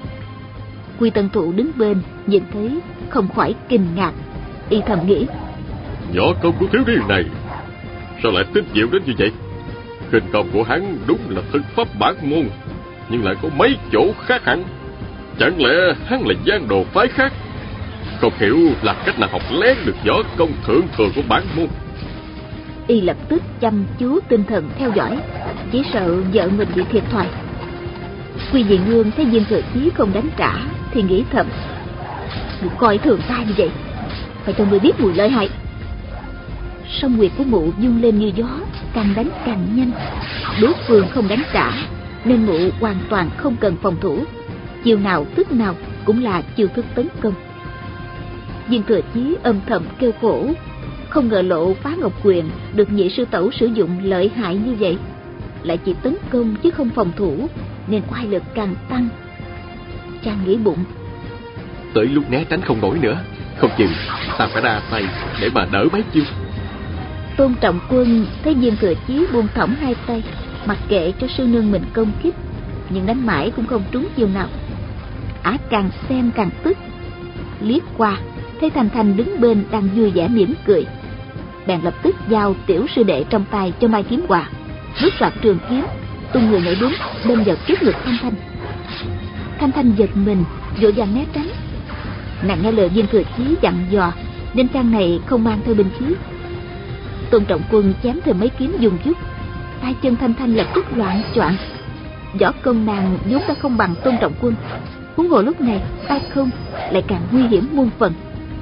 Quy Tân Thụ đứng bên nhìn thấy không khỏi kinh ngạc, y thầm nghĩ: Võ công của thiếu niên này sao lại tinh diệu đến như vậy? Khinh công của hắn đúng là thân pháp bản môn, nhưng lại có mấy chỗ khác hẳn. Chẳng lẽ hắn là giang đồ phái khác? Không hiểu là cách nào học lén được võ công thượng thừa của bản môn. Y lập tức chăm chú tinh thần theo dõi, chỉ sợ vợ mình bị thiệt thòi. Quy Nhị Nương thấy Viên Thừa Chí không đánh trả thì nghĩ thầm: Được coi thường ta như vậy, phải cho người biết mùi lợi hại. Song nguyệt của mụ vung lên như gió, càng đánh càng nhanh. Đối phương không đánh trả, nên mụ hoàn toàn không cần phòng thủ, chiều nào thức nào cũng là chiêu thức tấn công. Viên Thừa Chí âm thầm kêu khổ, không ngờ Lộ Phá Ngọc Quyền được nhị sư tẩu sử dụng lợi hại như vậy, lại chỉ tấn công chứ không phòng thủ, nên oai lực càng tăng. Chàng nghĩ bụng, tới lúc né tránh không nổi nữa, không chừng ta phải ra tay để mà đỡ mấy chiêu. Tôn Trọng Quân thấy Viên Thừa Chí buông thõng hai tay, mặc kệ cho sư nương mình công kích, nhưng đánh mãi cũng không trúng chiêu nào. Ả càng xem càng tức, liếc qua thấy Thanh Thanh đứng bên đang vui vẻ mỉm cười, bèn lập tức giao tiểu sư đệ trong tay cho Mai Kiếm Hòa, rút loạt trường kiếm, tung người nhảy đúng đâm vào trước ngực Thanh Thanh. Thanh Thanh giật mình, vội vàng né tránh. Nàng nghe lời Viên Thừa Chí dặn dò, nên trang này không mang theo binh khí. Tôn Trọng Quân chém thêm mấy kiếm dùng dứt, tay chân Thanh Thanh lập tức loạn choạng. Võ công nàng vốn đã không bằng Tôn Trọng Quân, huống hồ lúc này tay không lại càng nguy hiểm muôn phần.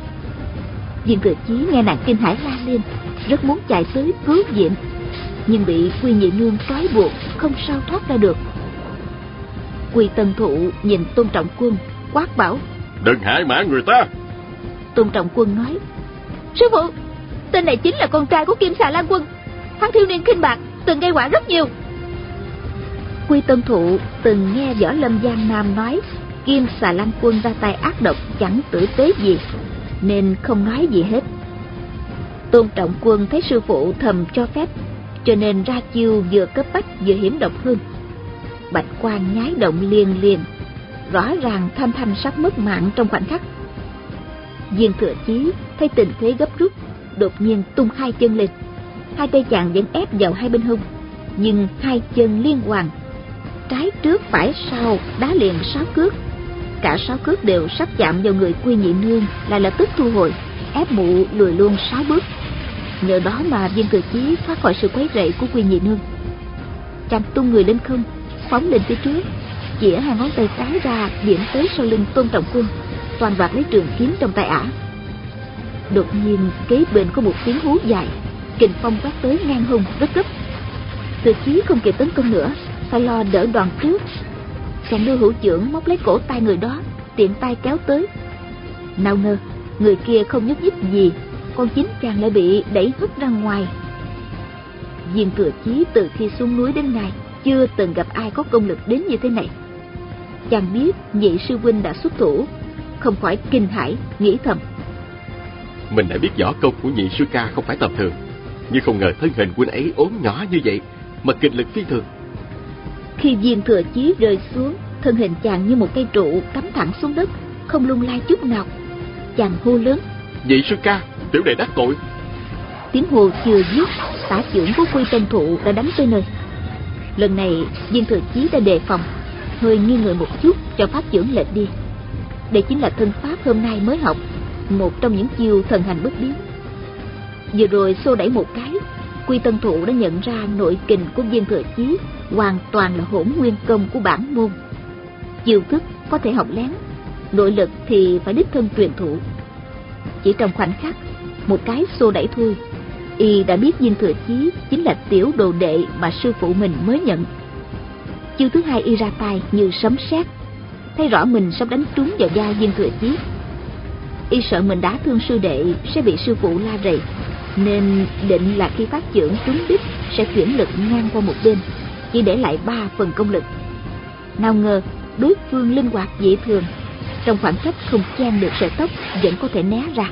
Viên Thừa Chí nghe nàng kinh hãi la lên, rất muốn chạy tới cứu viện, nhưng bị Quy Nhị Nương trói buộc, không sao thoát ra được. Quy Tân Thụ nhìn Tôn Trọng Quân quát bảo, đừng hại mạng người ta. Tôn Trọng Quân nói, sư phụ, tên này chính là con trai của Kim Xà Lan Quân, hắn thiếu niên khinh bạc, từng gây họa rất nhiều. Quy Tân Thụ từng nghe Võ Lâm Giang Nam nói Kim Xà Lan Quân ra tay ác độc chẳng tử tế gì, nên không nói gì hết. Tôn Trọng Quân thấy sư phụ thầm cho phép, cho nên ra chiêu vừa cấp bách vừa hiểm độc hơn. Bạch quang nhái động liền liền, rõ ràng Thanh Thanh sắp mất mạng trong khoảnh khắc. Viên Thừa Chí thấy tình thế gấp rút, đột nhiên tung hai chân lên, hai tay chàng vẫn ép vào hai bên hông, nhưng hai chân liên hoàn, trái trước phải sau đá liền 6 cước. Cả 6 cước đều sắp chạm vào người Quy Nhị Nương, lại lập tức thu hồi, ép mụ lùi luôn 6 bước. Nhờ đó mà Viên Thừa Chí thoát khỏi sự quấy rầy của Quy Nhị Nương. Chàng tung người lên không, phóng lên phía trước, chĩa hai ngón tay cái ra điểm tới sau lưng Tôn Trọng Quân, toàn đoạt lấy trường kiếm trong tay ả. Đột nhiên kế bên có một tiếng hú dài, kình phong quét tới ngang hông rất gấp. Thừa Chí không kịp tấn công nữa, phải lo đỡ đòn trước. Chàng đưa hữu chưởng móc lấy cổ tay người đó, tiện tay kéo tới. Nào ngờ người kia không nhúc nhích gì, còn chính chàng lại bị đẩy hất ra ngoài. Viên Thừa Chí từ khi xuống núi đến nay chưa từng gặp ai có công lực đến như thế này. Chàng biết nhị sư huynh đã xuất thủ, không khỏi kinh hãi, nghĩ thầm, mình đã biết võ công của nhị sư ca không phải tầm thường, nhưng không ngờ thân hình huynh ấy ốm nhỏ như vậy mà kình lực phi thường. Khi Viên Thừa Chí rơi xuống, thân hình chàng như một cây trụ cắm thẳng xuống đất, không lung lay chút nào. Chàng hô lớn, nhị sư ca, tiểu đệ đắc tội. Tiếng hô chưa dứt, tả chưởng của Quy Tân Thụ đã đánh tới nơi. Lần này Viên Thừa Chí đã đề phòng, hơi nghiêng người một chút cho pháp chưởng lệch đi. Đây chính là thân pháp hôm nay mới học, một trong những chiêu thần hành bất biến. Vừa rồi xô đẩy một cái, Quy Tân Thụ đã nhận ra nội kình của Viên Thừa Chí hoàn toàn là hỗn nguyên công của bản môn. Chiêu thức có thể học lén, nội lực thì phải đích thân truyền thụ. Chỉ trong khoảnh khắc, một cái xô đẩy thôi, y đã biết Viên Thừa Chí chính là tiểu đồ đệ mà sư phụ mình mới nhận. Chiêu thứ hai y ra tay như sấm sét, thấy rõ mình sắp đánh trúng vào vai Viên Thừa Chí. Y sợ mình đá thương sư đệ sẽ bị sư phụ la rầy, nên định là khi phát chưởng trúng đích sẽ chuyển lực ngang qua một bên, chỉ để lại 3 phần công lực. Nào ngờ đối phương linh hoạt dị thường, trong khoảng cách không chen được sợi tóc vẫn có thể né ra.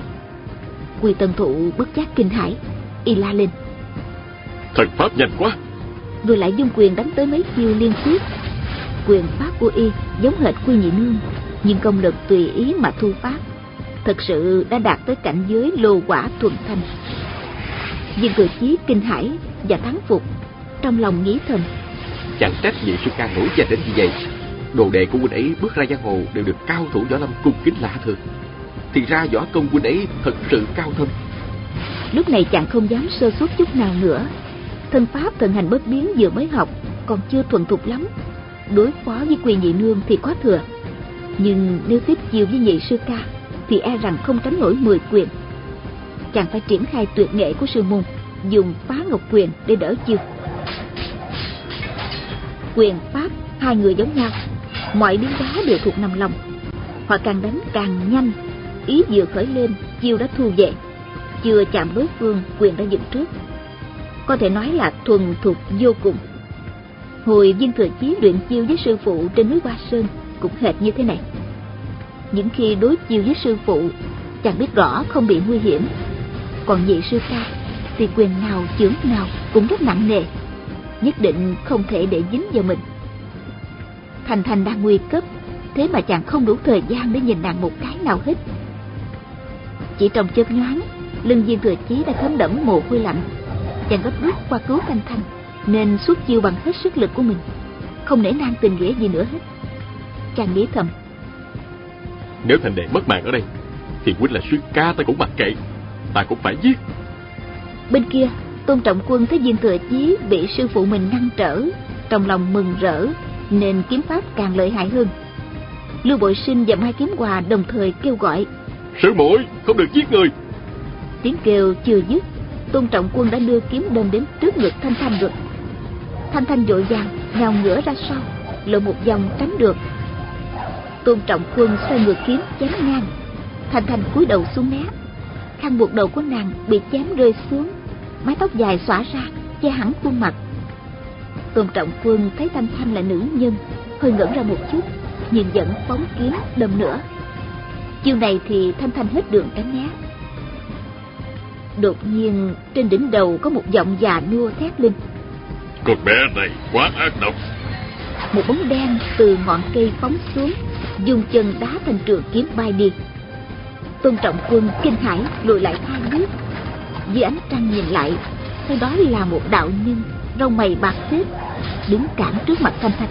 Quy Tân Thụ bất giác kinh hãi, y la lên, thần pháp nhanh quá, rồi lại dung quyền đánh tới mấy chiêu liên tiếp. Quyền pháp của y giống hệt Quy Nhị Nương, nhưng công lực tùy ý mà thu phát, thật sự đã đạt tới cảnh giới lô quả thuần thanh. Viên Thừa Chí kinh hãi và thắng phục, trong lòng nghĩ thầm, chẳng trách nhị sư ca nổi danh đến như vậy. Đồ đệ của huynh ấy bước ra giang hồ đều được cao thủ võ lâm cung kính lạ thường, thì ra võ công huynh ấy thật sự cao thâm. Lúc này chàng không dám sơ suất chút nào nữa. Thân pháp thần hành bất biến vừa mới học, còn chưa thuần thục lắm. Đối phó với Quy Nhị Nương thì có thừa, nhưng nếu tiếp chiêu với nhị sư ca thì e rằng không tránh nổi 10 quyền. Chàng phải triển khai tuyệt nghệ của sư môn, dùng Phá Ngọc Quyền để đỡ chiêu. Quyền pháp hai người giống nhau, mọi biến hóa đều thuộc nằm lòng. Họ càng đánh càng nhanh, ý vừa khởi lên, chiêu đã thu về. Chưa chạm đối phương, quyền đã dựng trước. Có thể nói là thuần thục vô cùng. Hồi Viên Thừa Chí luyện chiêu với sư phụ trên núi Hoa Sơn cũng hệt như thế này. Những khi đối chiêu với sư phụ, chàng biết rõ không bị nguy hiểm. Còn vị sư ca thì quyền nào chưởng nào cũng rất nặng nề, nhất định không thể để dính vào mình. Thành Thành đang nguy cấp, thế mà chàng không đủ thời gian để nhìn nàng một cái nào hết. Chỉ trong chớp nhoáng, lưng Viên Thừa Chí đã thấm đẫm mồ hôi lạnh. Chàng gấp rút qua cứu Thanh Thanh, nên xuất chiêu bằng hết sức lực của mình, không nể nang tình nghĩa gì nữa hết. Chàng nghĩ thầm: nếu Thành đệ mất mạng ở đây, thì huynh là sư ca ta cũng mặc kệ, ta cũng phải giết. Bên kia, Tôn Trọng Quân thấy Viên Thừa Chí bị sư phụ mình ngăn trở, trong lòng mừng rỡ, nên kiếm pháp càng lợi hại hơn. Lưu Bội Sinh và Mai Kiếm Hòa đồng thời kêu gọi: sư muội, không được giết người. Tiếng kêu chưa dứt, Tôn Trọng Quân đã đưa kiếm đâm đến trước ngực Thanh Thanh rồi. Thanh Thanh vội vàng nhào ngửa ra sau, lộ một vòng tránh được. Tôn Trọng Quân xoay ngược kiếm chém ngang. Thanh Thanh cúi đầu xuống né. Khăn buộc đầu của nàng bị chém rơi xuống, mái tóc dài xõa ra che hẳn khuôn mặt. Tôn Trọng Quân thấy Thanh Thanh là nữ nhân, hơi ngẩn ra một chút, nhưng vẫn phóng kiếm đâm nữa. Chiêu này thì Thanh Thanh hết đường tránh né. Đột nhiên trên đỉnh đầu có một giọng già nua thét lên: con bé này quá ác độc. Một bóng đen từ ngọn cây phóng xuống, dùng chân đá thành trường kiếm bay đi. Tôn Trọng Quân kinh hãi lùi lại 2 bước. Dưới ánh trăng nhìn lại, thấy đó là một đạo nhân râu mày bạc xếp, đứng cản trước mặt Thanh Thanh.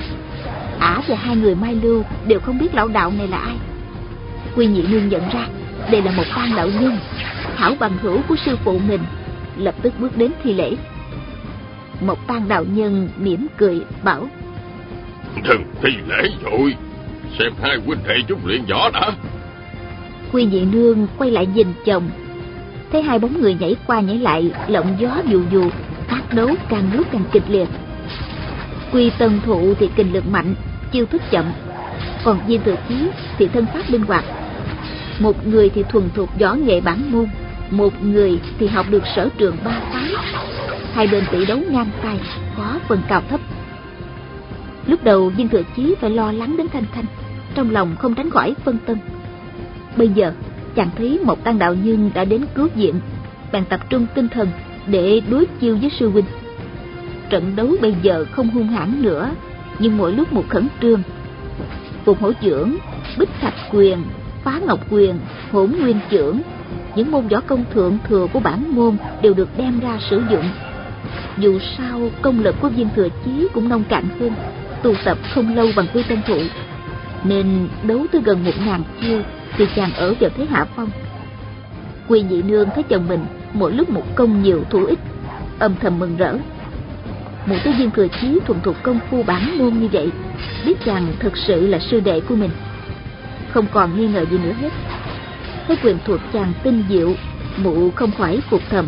Ả và 2 người Mai Lưu đều không biết lão đạo này là ai. Quy Nhị Nương nhận ra đây là một Tang đạo nhân, hảo bằng hữu của sư phụ mình, lập tức bước đến thi lễ. Một Tang đạo nhân mỉm cười bảo: đừng thi lễ rồi, xem hai huynh đệ chúng luyện võ đã. Quy Nhị Nương quay lại nhìn chồng, thấy 2 bóng người nhảy qua nhảy lại, lộng gió dù dù, tác đấu càng lúc càng kịch liệt. Quy Tân Thụ thì kình lực mạnh, chiêu thức chậm, còn Viên Thừa Chí thì thân pháp linh hoạt. Một người thì thuần thục võ nghệ bản môn, một người thì học được sở trường 3 phái. Hai bên tỷ đấu ngang tay, khó phân cao thấp. Lúc đầu Viên Thừa Chí phải lo lắng đến Thanh Thanh, trong lòng không tránh khỏi phân tâm. Bây giờ chàng thấy một Tang đạo nhân đã đến cứu viện, bèn tập trung tinh thần để đối chiêu với sư huynh. Trận đấu bây giờ không hung hãn nữa, nhưng mỗi lúc một khẩn trương. Phục hổ chưởng, bích thạch quyền, phá ngọc quyền, hỗn nguyên chưởng, những môn võ công thượng thừa của bản môn đều được đem ra sử dụng. Dù sao công lực của Viên Thừa Chí cũng nông cạn hơn, tu tập không lâu bằng Quy Tân Thụ, nên đấu tới gần 1000 chiêu thì chàng ở vào thế hạ phong. Quy Nhị Nương thấy chồng mình mỗi lúc một công nhiều thủ ít, âm thầm mừng rỡ. Một cái Viên Thừa Chí thuần thục công phu bản môn như vậy, biết chàng thực sự là sư đệ của mình, không còn nghi ngờ gì nữa hết. Thấy quyền thuật chàng tinh diệu, mụ không khỏi phục thầm.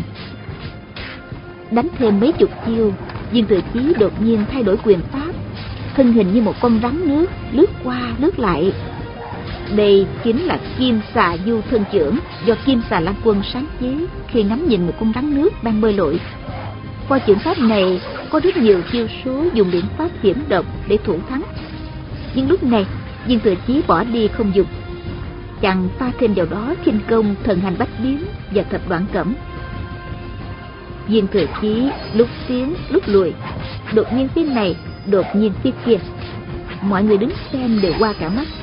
Đánh thêm mấy chục chiêu, Viên Thừa Chí đột nhiên thay đổi quyền pháp, thân hình như một con rắn nước lướt qua lướt lại. Đây chính là Kim Xà Du Thân Chưởng do Kim Xà Lan Quân sáng chế khi ngắm nhìn một con rắn nước đang bơi lội. Qua chưởng pháp này có rất nhiều chiêu số dùng biện pháp hiểm độc để thủ thắng, nhưng lúc này Viên Thừa Chí bỏ đi không dùng. Chàng pha thêm vào đó khinh công thần hành bách biến và thập đoạn cẩm. Viên Thừa Chí lúc tiến lúc lùi, đột nhiên phía này, đột nhiên phía kia, mọi người đứng xem đều qua cả mắt.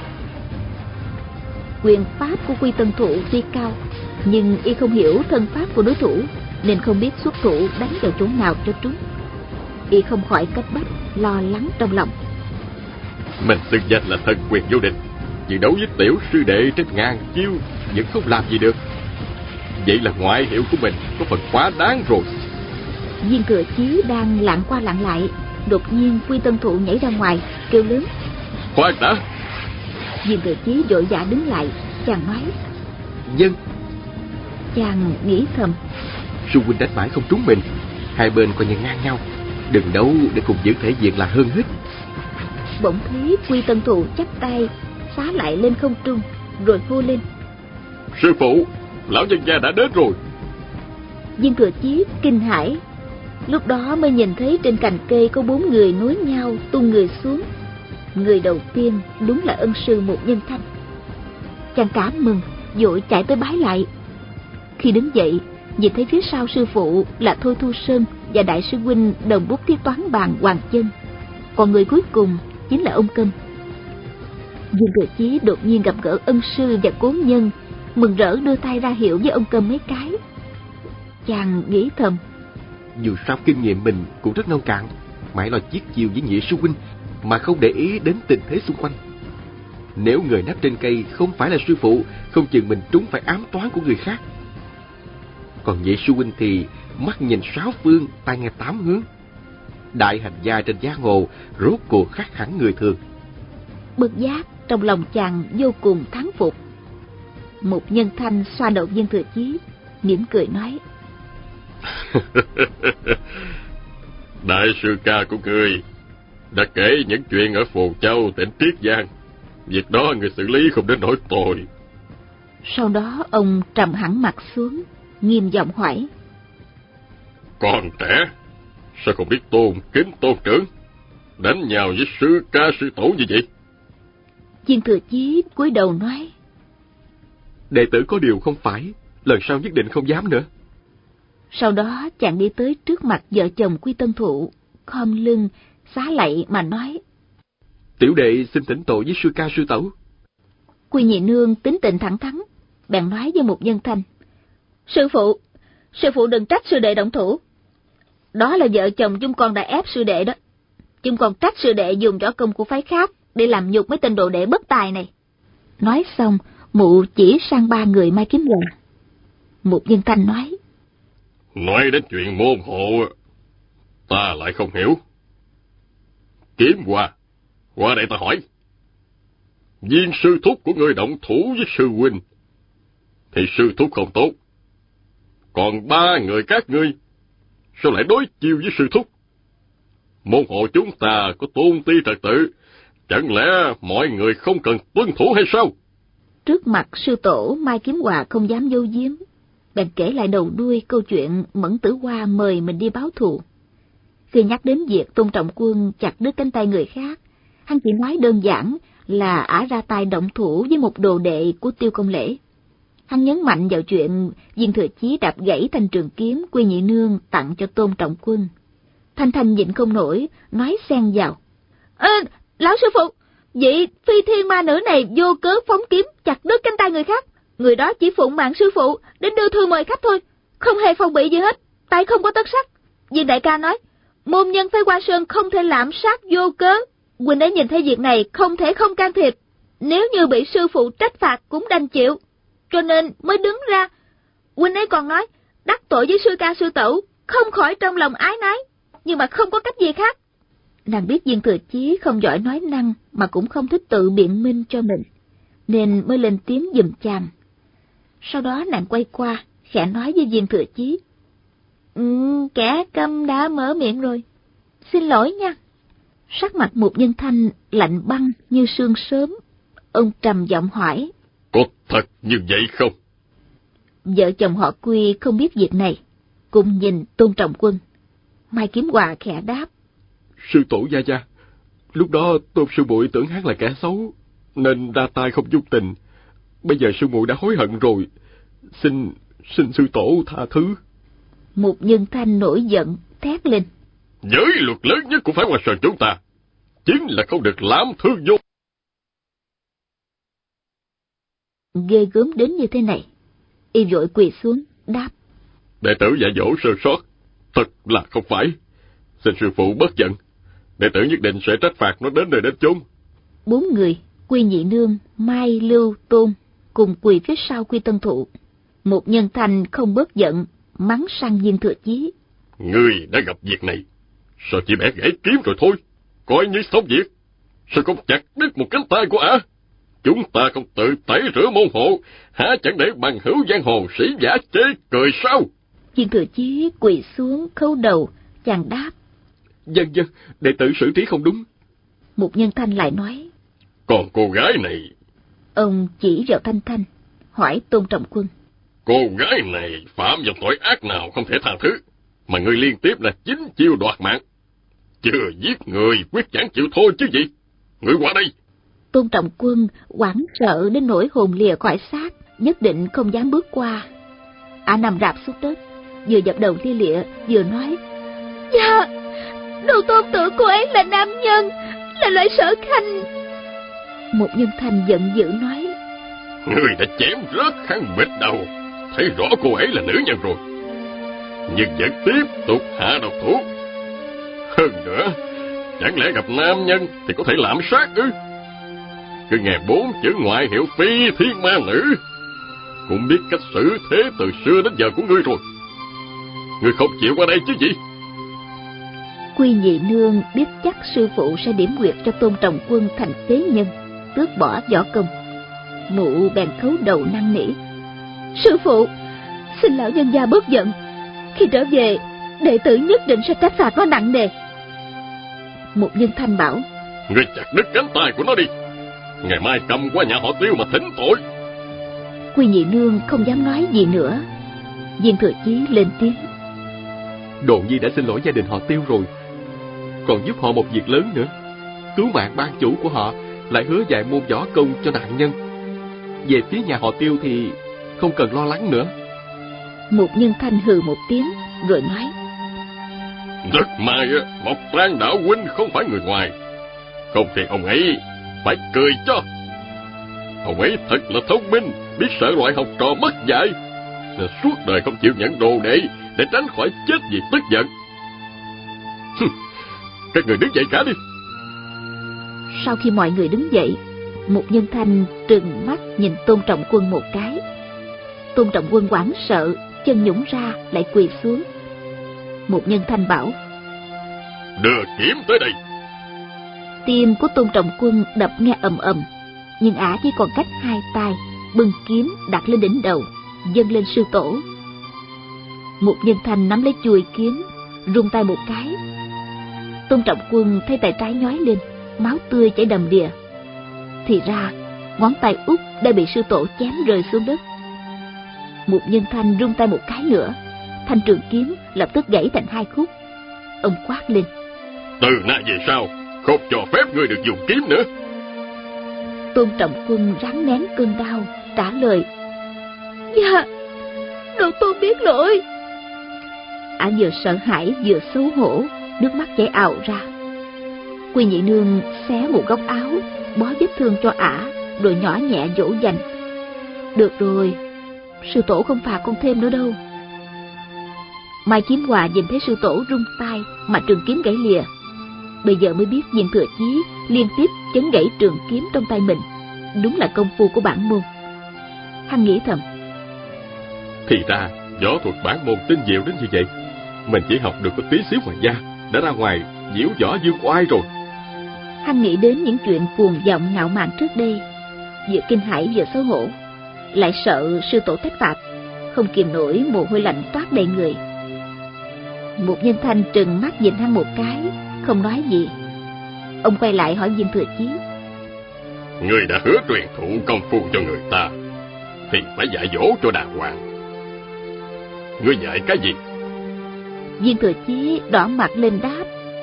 Quyền pháp của Quy Tân Thụ tuy cao, nhưng y không hiểu thân pháp của đối thủ, nên không biết xuất thủ đánh vào chỗ nào cho trúng. Y không khỏi cấp bách lo lắng trong lòng. Mình xưng danh là thần quyền vô địch, nhưng đấu với tiểu sư đệ trên 1000 chiêu vẫn không làm gì được. Vậy là ngoại hiệu của mình có phần quá đáng rồi. Viên Thừa Chí đang lạng qua lạng lại, đột nhiên Quy Tân Thụ nhảy ra ngoài kêu lớn: khoan đã! Viên Thừa Chí vội vã đứng lại, chàng nói: Dân. Chàng nghĩ thầm: Sư huynh đánh mãi không trúng mình, hai bên coi như ngang nhau, đừng đấu để cùng giữ thể diện là hơn hết. Bỗng thấy Quy Tân Thụ chắp tay xá lại lên không trung, rồi hô lên: Sư phụ, lão nhân gia đã đến rồi. Viên Thừa Chí kinh hãi, lúc đó mới nhìn thấy trên cành cây có 4 người nối nhau tung người xuống. Người đầu tiên đúng là ân sư Một Nhân Thanh. Chàng cảm mừng, vội chạy tới bái lại. Khi đứng dậy, nhìn thấy phía sau sư phụ là Thôi Thu Sơn và đại sư huynh đồng bút thiết toán bàn Hoàng Chân, còn người cuối cùng chính là ông Câm. Viên Thừa Chí đột nhiên gặp gỡ ân sư và cố nhân, mừng rỡ đưa tay ra hiệu với ông Câm mấy cái. Chàng nghĩ thầm: Dù sao kinh nghiệm mình cũng rất nông cạn, mãi lo chiết chiêu với nhị sư huynh mà không để ý đến tình thế xung quanh. Nếu người nấp trên cây không phải là sư phụ, không chừng mình trúng phải ám toán của người khác. Còn nhị sư huynh thì mắt nhìn 6 phương, tai nghe 8 hướng. Đại hành gia trên giang hồ rốt cuộc khác hẳn người thường. Bực giác trong lòng chàng vô cùng thán phục. Một Nhân Thanh xoa đầu Viên Thừa Chí, mỉm cười nói: Đại sư ca của ngươi đã kể những chuyện ở Phù Châu, tỉnh Triết Giang. Việc đó người xử lý không đến nỗi tồi. Sau đó ông trầm hẳn mặt xuống, nghiêm giọng hỏi: Còn trẻ, sao không biết tôn kính tôn trưởng, đánh nhau với sư ca sư tổ như vậy? Viên Thừa Chí cúi đầu nói: Đệ tử có điều không phải, lần sau nhất định không dám nữa. Sau đó chàng đi tới trước mặt vợ chồng Quy Tân Thụ, khom lưng xá lạy mà nói: Tiểu đệ xin thỉnh tội với sư ca sư tẩu. Quy Nhị Nương tính tình thẳng thắn, bèn nói với Một Nhân Thanh: sư phụ đừng trách sư đệ động thủ. Đó là vợ chồng chúng con đã ép sư đệ đó. Chúng con trách sư đệ dùng võ công của phái khác để làm nhục mấy tên đồ đệ bất tài này. Nói xong, mụ chỉ sang 3 người Mai Kiếm Hòa. Một Nhân Thanh nói đến chuyện môn hộ, ta lại không hiểu. Kiếm Hòa, qua đây ta hỏi. Viên sư thúc của ngươi động thủ với sư huynh thì sư thúc không tốt, còn 3 người các ngươi sao lại đối chiêu với sư thúc? Môn hộ chúng ta có tôn ti trật tự, chẳng lẽ mọi người không cần tuân thủ hay sao? Trước mặt sư tổ, Mai Kiếm Hòa không dám giấu giếm, bèn kể lại đầu đuôi câu chuyện Mẫn Tử Hoa mời mình đi báo thù. Khi nhắc đến việc Tôn Trọng Quân chặt đứt cánh tay người khác, hắn chỉ nói đơn giản là ả ra tay động thủ với một đồ đệ của Tiêu Công Lễ. Hắn nhấn mạnh vào chuyện Viên Thừa Chí đạp gãy thanh trường kiếm Quy Nhị Nương tặng cho Tôn Trọng Quân. Thanh Thanh nhịn không nổi, nói xen vào: Lão sư phụ, vị phi thiên ma nữ này vô cớ phóng kiếm chặt đứt cánh tay người khác. Người đó chỉ phụng mạng sư phụ đến đưa thư mời khách thôi, không hề phong bị gì hết, tay không có tất sắt. Viên đại ca nói, môn nhân phái Hoa Sơn không thể lạm sát vô cớ. Huynh ấy nhìn thấy việc này không thể không can thiệp. Nếu như bị sư phụ trách phạt cũng đành chịu, cho nên mới đứng ra. Huynh ấy còn nói, đắc tội với sư ca sư tẩu, không khỏi trong lòng ái nái, nhưng mà không có cách gì khác. Nàng biết Viên Thừa Chí không giỏi nói năng, mà cũng không thích tự biện minh cho mình, nên mới lên tiếng giùm chàng. Sau đó nàng quay qua, khẽ nói với Viên Thừa Chí: Kẻ câm đã mở miệng rồi, xin lỗi nha. Sắc mặt Một Nhân Thanh lạnh băng như sương sớm. Ông trầm giọng hỏi: Có thật như vậy không? Vợ chồng họ Quy không biết việc này, cùng nhìn Tôn Trọng Quân. Mai Kiếm Hòa khẽ đáp: Sư tổ gia gia, lúc đó Tôn sư muội tưởng hắn là kẻ xấu, nên ra tay không dung tình. Bây giờ sư muội đã hối hận rồi, xin sư tổ tha thứ. Một Nhân Thanh nổi giận thét lên: Giới luật lớn nhất của phái Hoa Sơn chúng ta chính là không được lãm thương vô. Ghê gớm đến như thế này. Y vội quỳ xuống đáp: Đệ tử dạy dỗ sơ sót, thật là không phải. Xin sư phụ bớt giận, đệ tử nhất định sẽ trách phạt nó đến nơi đến chốn. 4 người, Quy Nhị Nương, Mai, Lưu, Tôn, cùng quỳ phía sau Quy Tân Thụ. Một Nhân Thanh không bớt giận, mắng sang Viên Thừa Chí: Ngươi đã gặp việc này, sao chỉ bẻ gãy kiếm rồi thôi, coi như xong việc, sao không chặt đứt một cánh tay của ả? chúng ta không tự tẩy rửa môn hộ, há chẳng để bằng hữu giang hồ sĩ giả chê cười sao? Viên Thừa Chí quỳ xuống khấu đầu, chàng đáp: Vâng, đệ tử xử trí không đúng. Mục Nhân Thanh lại nói: Còn cô gái này... Ông chỉ vào Thanh Thanh, hỏi Tôn Trọng Quân: Cô gái này phạm vào tội ác nào không thể tha thứ, mà ngươi liên tiếp là 9 chiêu đoạt mạng. Chưa giết người, quyết chẳng chịu thôi chứ gì. Ngươi qua đây. Tôn Trọng Quân hoảng sợ đến nỗi hồn lìa khỏi xác, nhất định không dám bước qua. Nằm rạp xuống đất, vừa dập đầu lia lịa vừa nói: Dạ, đồ tôn tưởng cô ấy là nam nhân, là loại Sở Khanh. Một Nhân Thanh giận dữ nói: Ngươi đã chém rớt khăn bịt đầu, thấy rõ cô ấy là nữ nhân rồi, nhưng vẫn tiếp tục hạ độc thủ. Hơn nữa, chẳng lẽ gặp nam nhân thì có thể lạm sát ư? Cứ nghe 4 chữ ngoại hiệu phi thiên ma nữ, cũng biết cách xử thế từ xưa đến giờ của ngươi rồi. Ngươi không chịu qua đây chứ gì? Quy Nhị Nương biết chắc sư phụ sẽ điểm nguyệt cho Tôn Trọng Quân thành phế nhân, tước bỏ võ công. Mụ bèn khấu đầu năn nỉ: Sư phụ, xin lão nhân gia bớt giận. Khi trở về, đệ tử nhất định sẽ trách phạt nó nặng nề. Một Nhân Thanh bảo: Ngươi chặt đứt cánh tay của nó đi, ngày mai cầm qua nhà họ Tiêu mà thỉnh tội. Quy Nhị Nương không dám nói gì nữa. Viên Thừa Chí lên tiếng: Đồn Nhi đã xin lỗi gia đình họ Tiêu rồi, còn giúp họ một việc lớn nữa. Cứu mạng ban chủ của họ, lại hứa dạy môn võ công cho nạn nhân. Về phía nhà họ Tiêu thì không cần lo lắng nữa. Một Nhân Thanh hừ một tiếng rồi nói: Rất may Mộc Trang đạo huynh không phải người ngoài, không thì ông ấy phải cười cho. Ông ấy thật là thông minh, biết sợ loại học trò mất dạy, nên suốt đời không chịu nhận đồ đệ để tránh khỏi chết vì tức giận. Các người đứng dậy cả đi. Sau khi mọi người đứng dậy, Một Nhân Thanh trừng mắt nhìn Tôn Trọng Quân một cái. Tôn Trọng Quân hoảng sợ, chân nhũn ra lại quỳ xuống. Một Nhân Thanh bảo: Đưa kiếm tới đây. Tim của Tôn Trọng Quân đập nghe ầm ầm, nhưng ả chỉ còn cách 2 tay bưng kiếm đặt lên đỉnh đầu, dâng lên sư tổ. Một Nhân Thanh nắm lấy chuôi kiếm, rung tay một cái. Tôn Trọng Quân thấy tay trái nhói lên, máu tươi chảy đầm đìa. Thì ra ngón tay út đã bị sư tổ chém rơi xuống đất. Một Nhân Thanh rung tay một cái nữa, thanh trường kiếm lập tức gãy thành 2 khúc. Ông quát lên: Từ nay về sau không cho phép ngươi được dùng kiếm nữa. Tôn Trọng Quân ráng nén cơn đau trả lời: Dạ, đồ tôn biết lỗi. Ả vừa sợ hãi vừa xấu hổ, nước mắt chảy ào ra. Quy Nhị Nương xé một góc áo, bó vết thương cho ả, rồi nhỏ nhẹ dỗ dành: Được rồi, sư tổ không phạt con thêm nữa đâu. Mai Kiếm Hòa nhìn thấy sư tổ rung tay mà trường kiếm gãy lìa, bây giờ mới biết Viên Thừa Chí liên tiếp chấn gãy trường kiếm trong tay mình, đúng là công phu của bản môn. Hắn nghĩ thầm: Thì ra võ thuật bản môn tinh diệu đến như vậy. Mình chỉ học được có tí xíu ngoài da, đã ra ngoài diễu võ dương oai rồi. Hắn nghĩ đến những chuyện cuồng vọng ngạo mạn trước đây, vừa kinh hãi vừa xấu hổ, lại sợ sư tổ trách phạt, không kìm nổi mồ hôi lạnh toát đầy người. Một Nhân Thanh trừng mắt nhìn hắn một cái, không nói gì. Ông quay lại hỏi Viên Thừa Chí: Ngươi đã hứa truyền thụ công phu cho người ta, thì phải dạy dỗ cho đàng hoàng. Ngươi dạy cái gì? Viên Thừa Chí đỏ mặt lên đáp: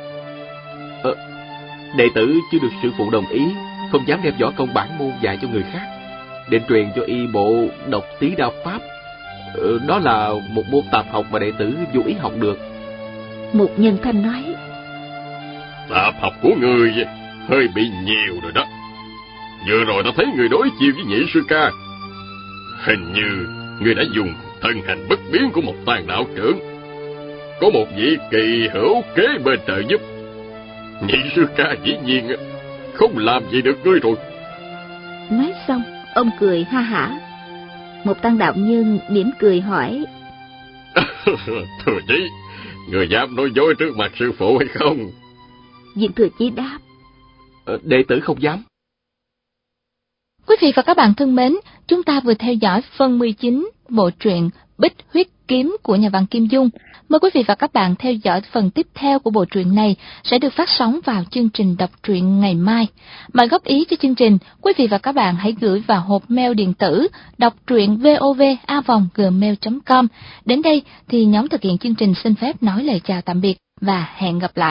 Đệ tử chưa được sư phụ đồng ý, không dám đem võ công bản môn dạy cho người khác. Định truyền cho y bộ độc tí đao pháp. Đó là một môn tạp học mà đệ tử vô ý học được. Một Nhân Thanh nói: Tạp học của ngươi hơi bị nhiều rồi đó. Vừa rồi ta thấy người đối chiêu với Nhị sư ca, hình như ngươi đã dùng thân hành bất biến của một tàn đạo trưởng. Có một vị kỳ hữu kế bên trợ giúp, Nhị sư ca dĩ nhiên không làm gì được ngươi rồi. Nói xong ông cười ha hả. Một tăng đạo nhân mỉm cười hỏi: Thừa Chí, người dám nói dối trước mặt sư phụ hay không? Viên Thừa Chí đáp: Đệ tử không dám. Quý vị và các bạn thân mến, chúng ta vừa theo dõi phần 19 bộ truyện Bích Huyết Kiếm của nhà văn Kim Dung. Mời quý vị và các bạn theo dõi phần tiếp theo của bộ truyện này sẽ được phát sóng vào chương trình đọc truyện ngày mai. Mọi góp ý cho chương trình, quý vị và các bạn hãy gửi vào hộp mail điện tử đọc truyện vov@gmail.com. Đến đây thì nhóm thực hiện chương trình xin phép nói lời chào tạm biệt và hẹn gặp lại.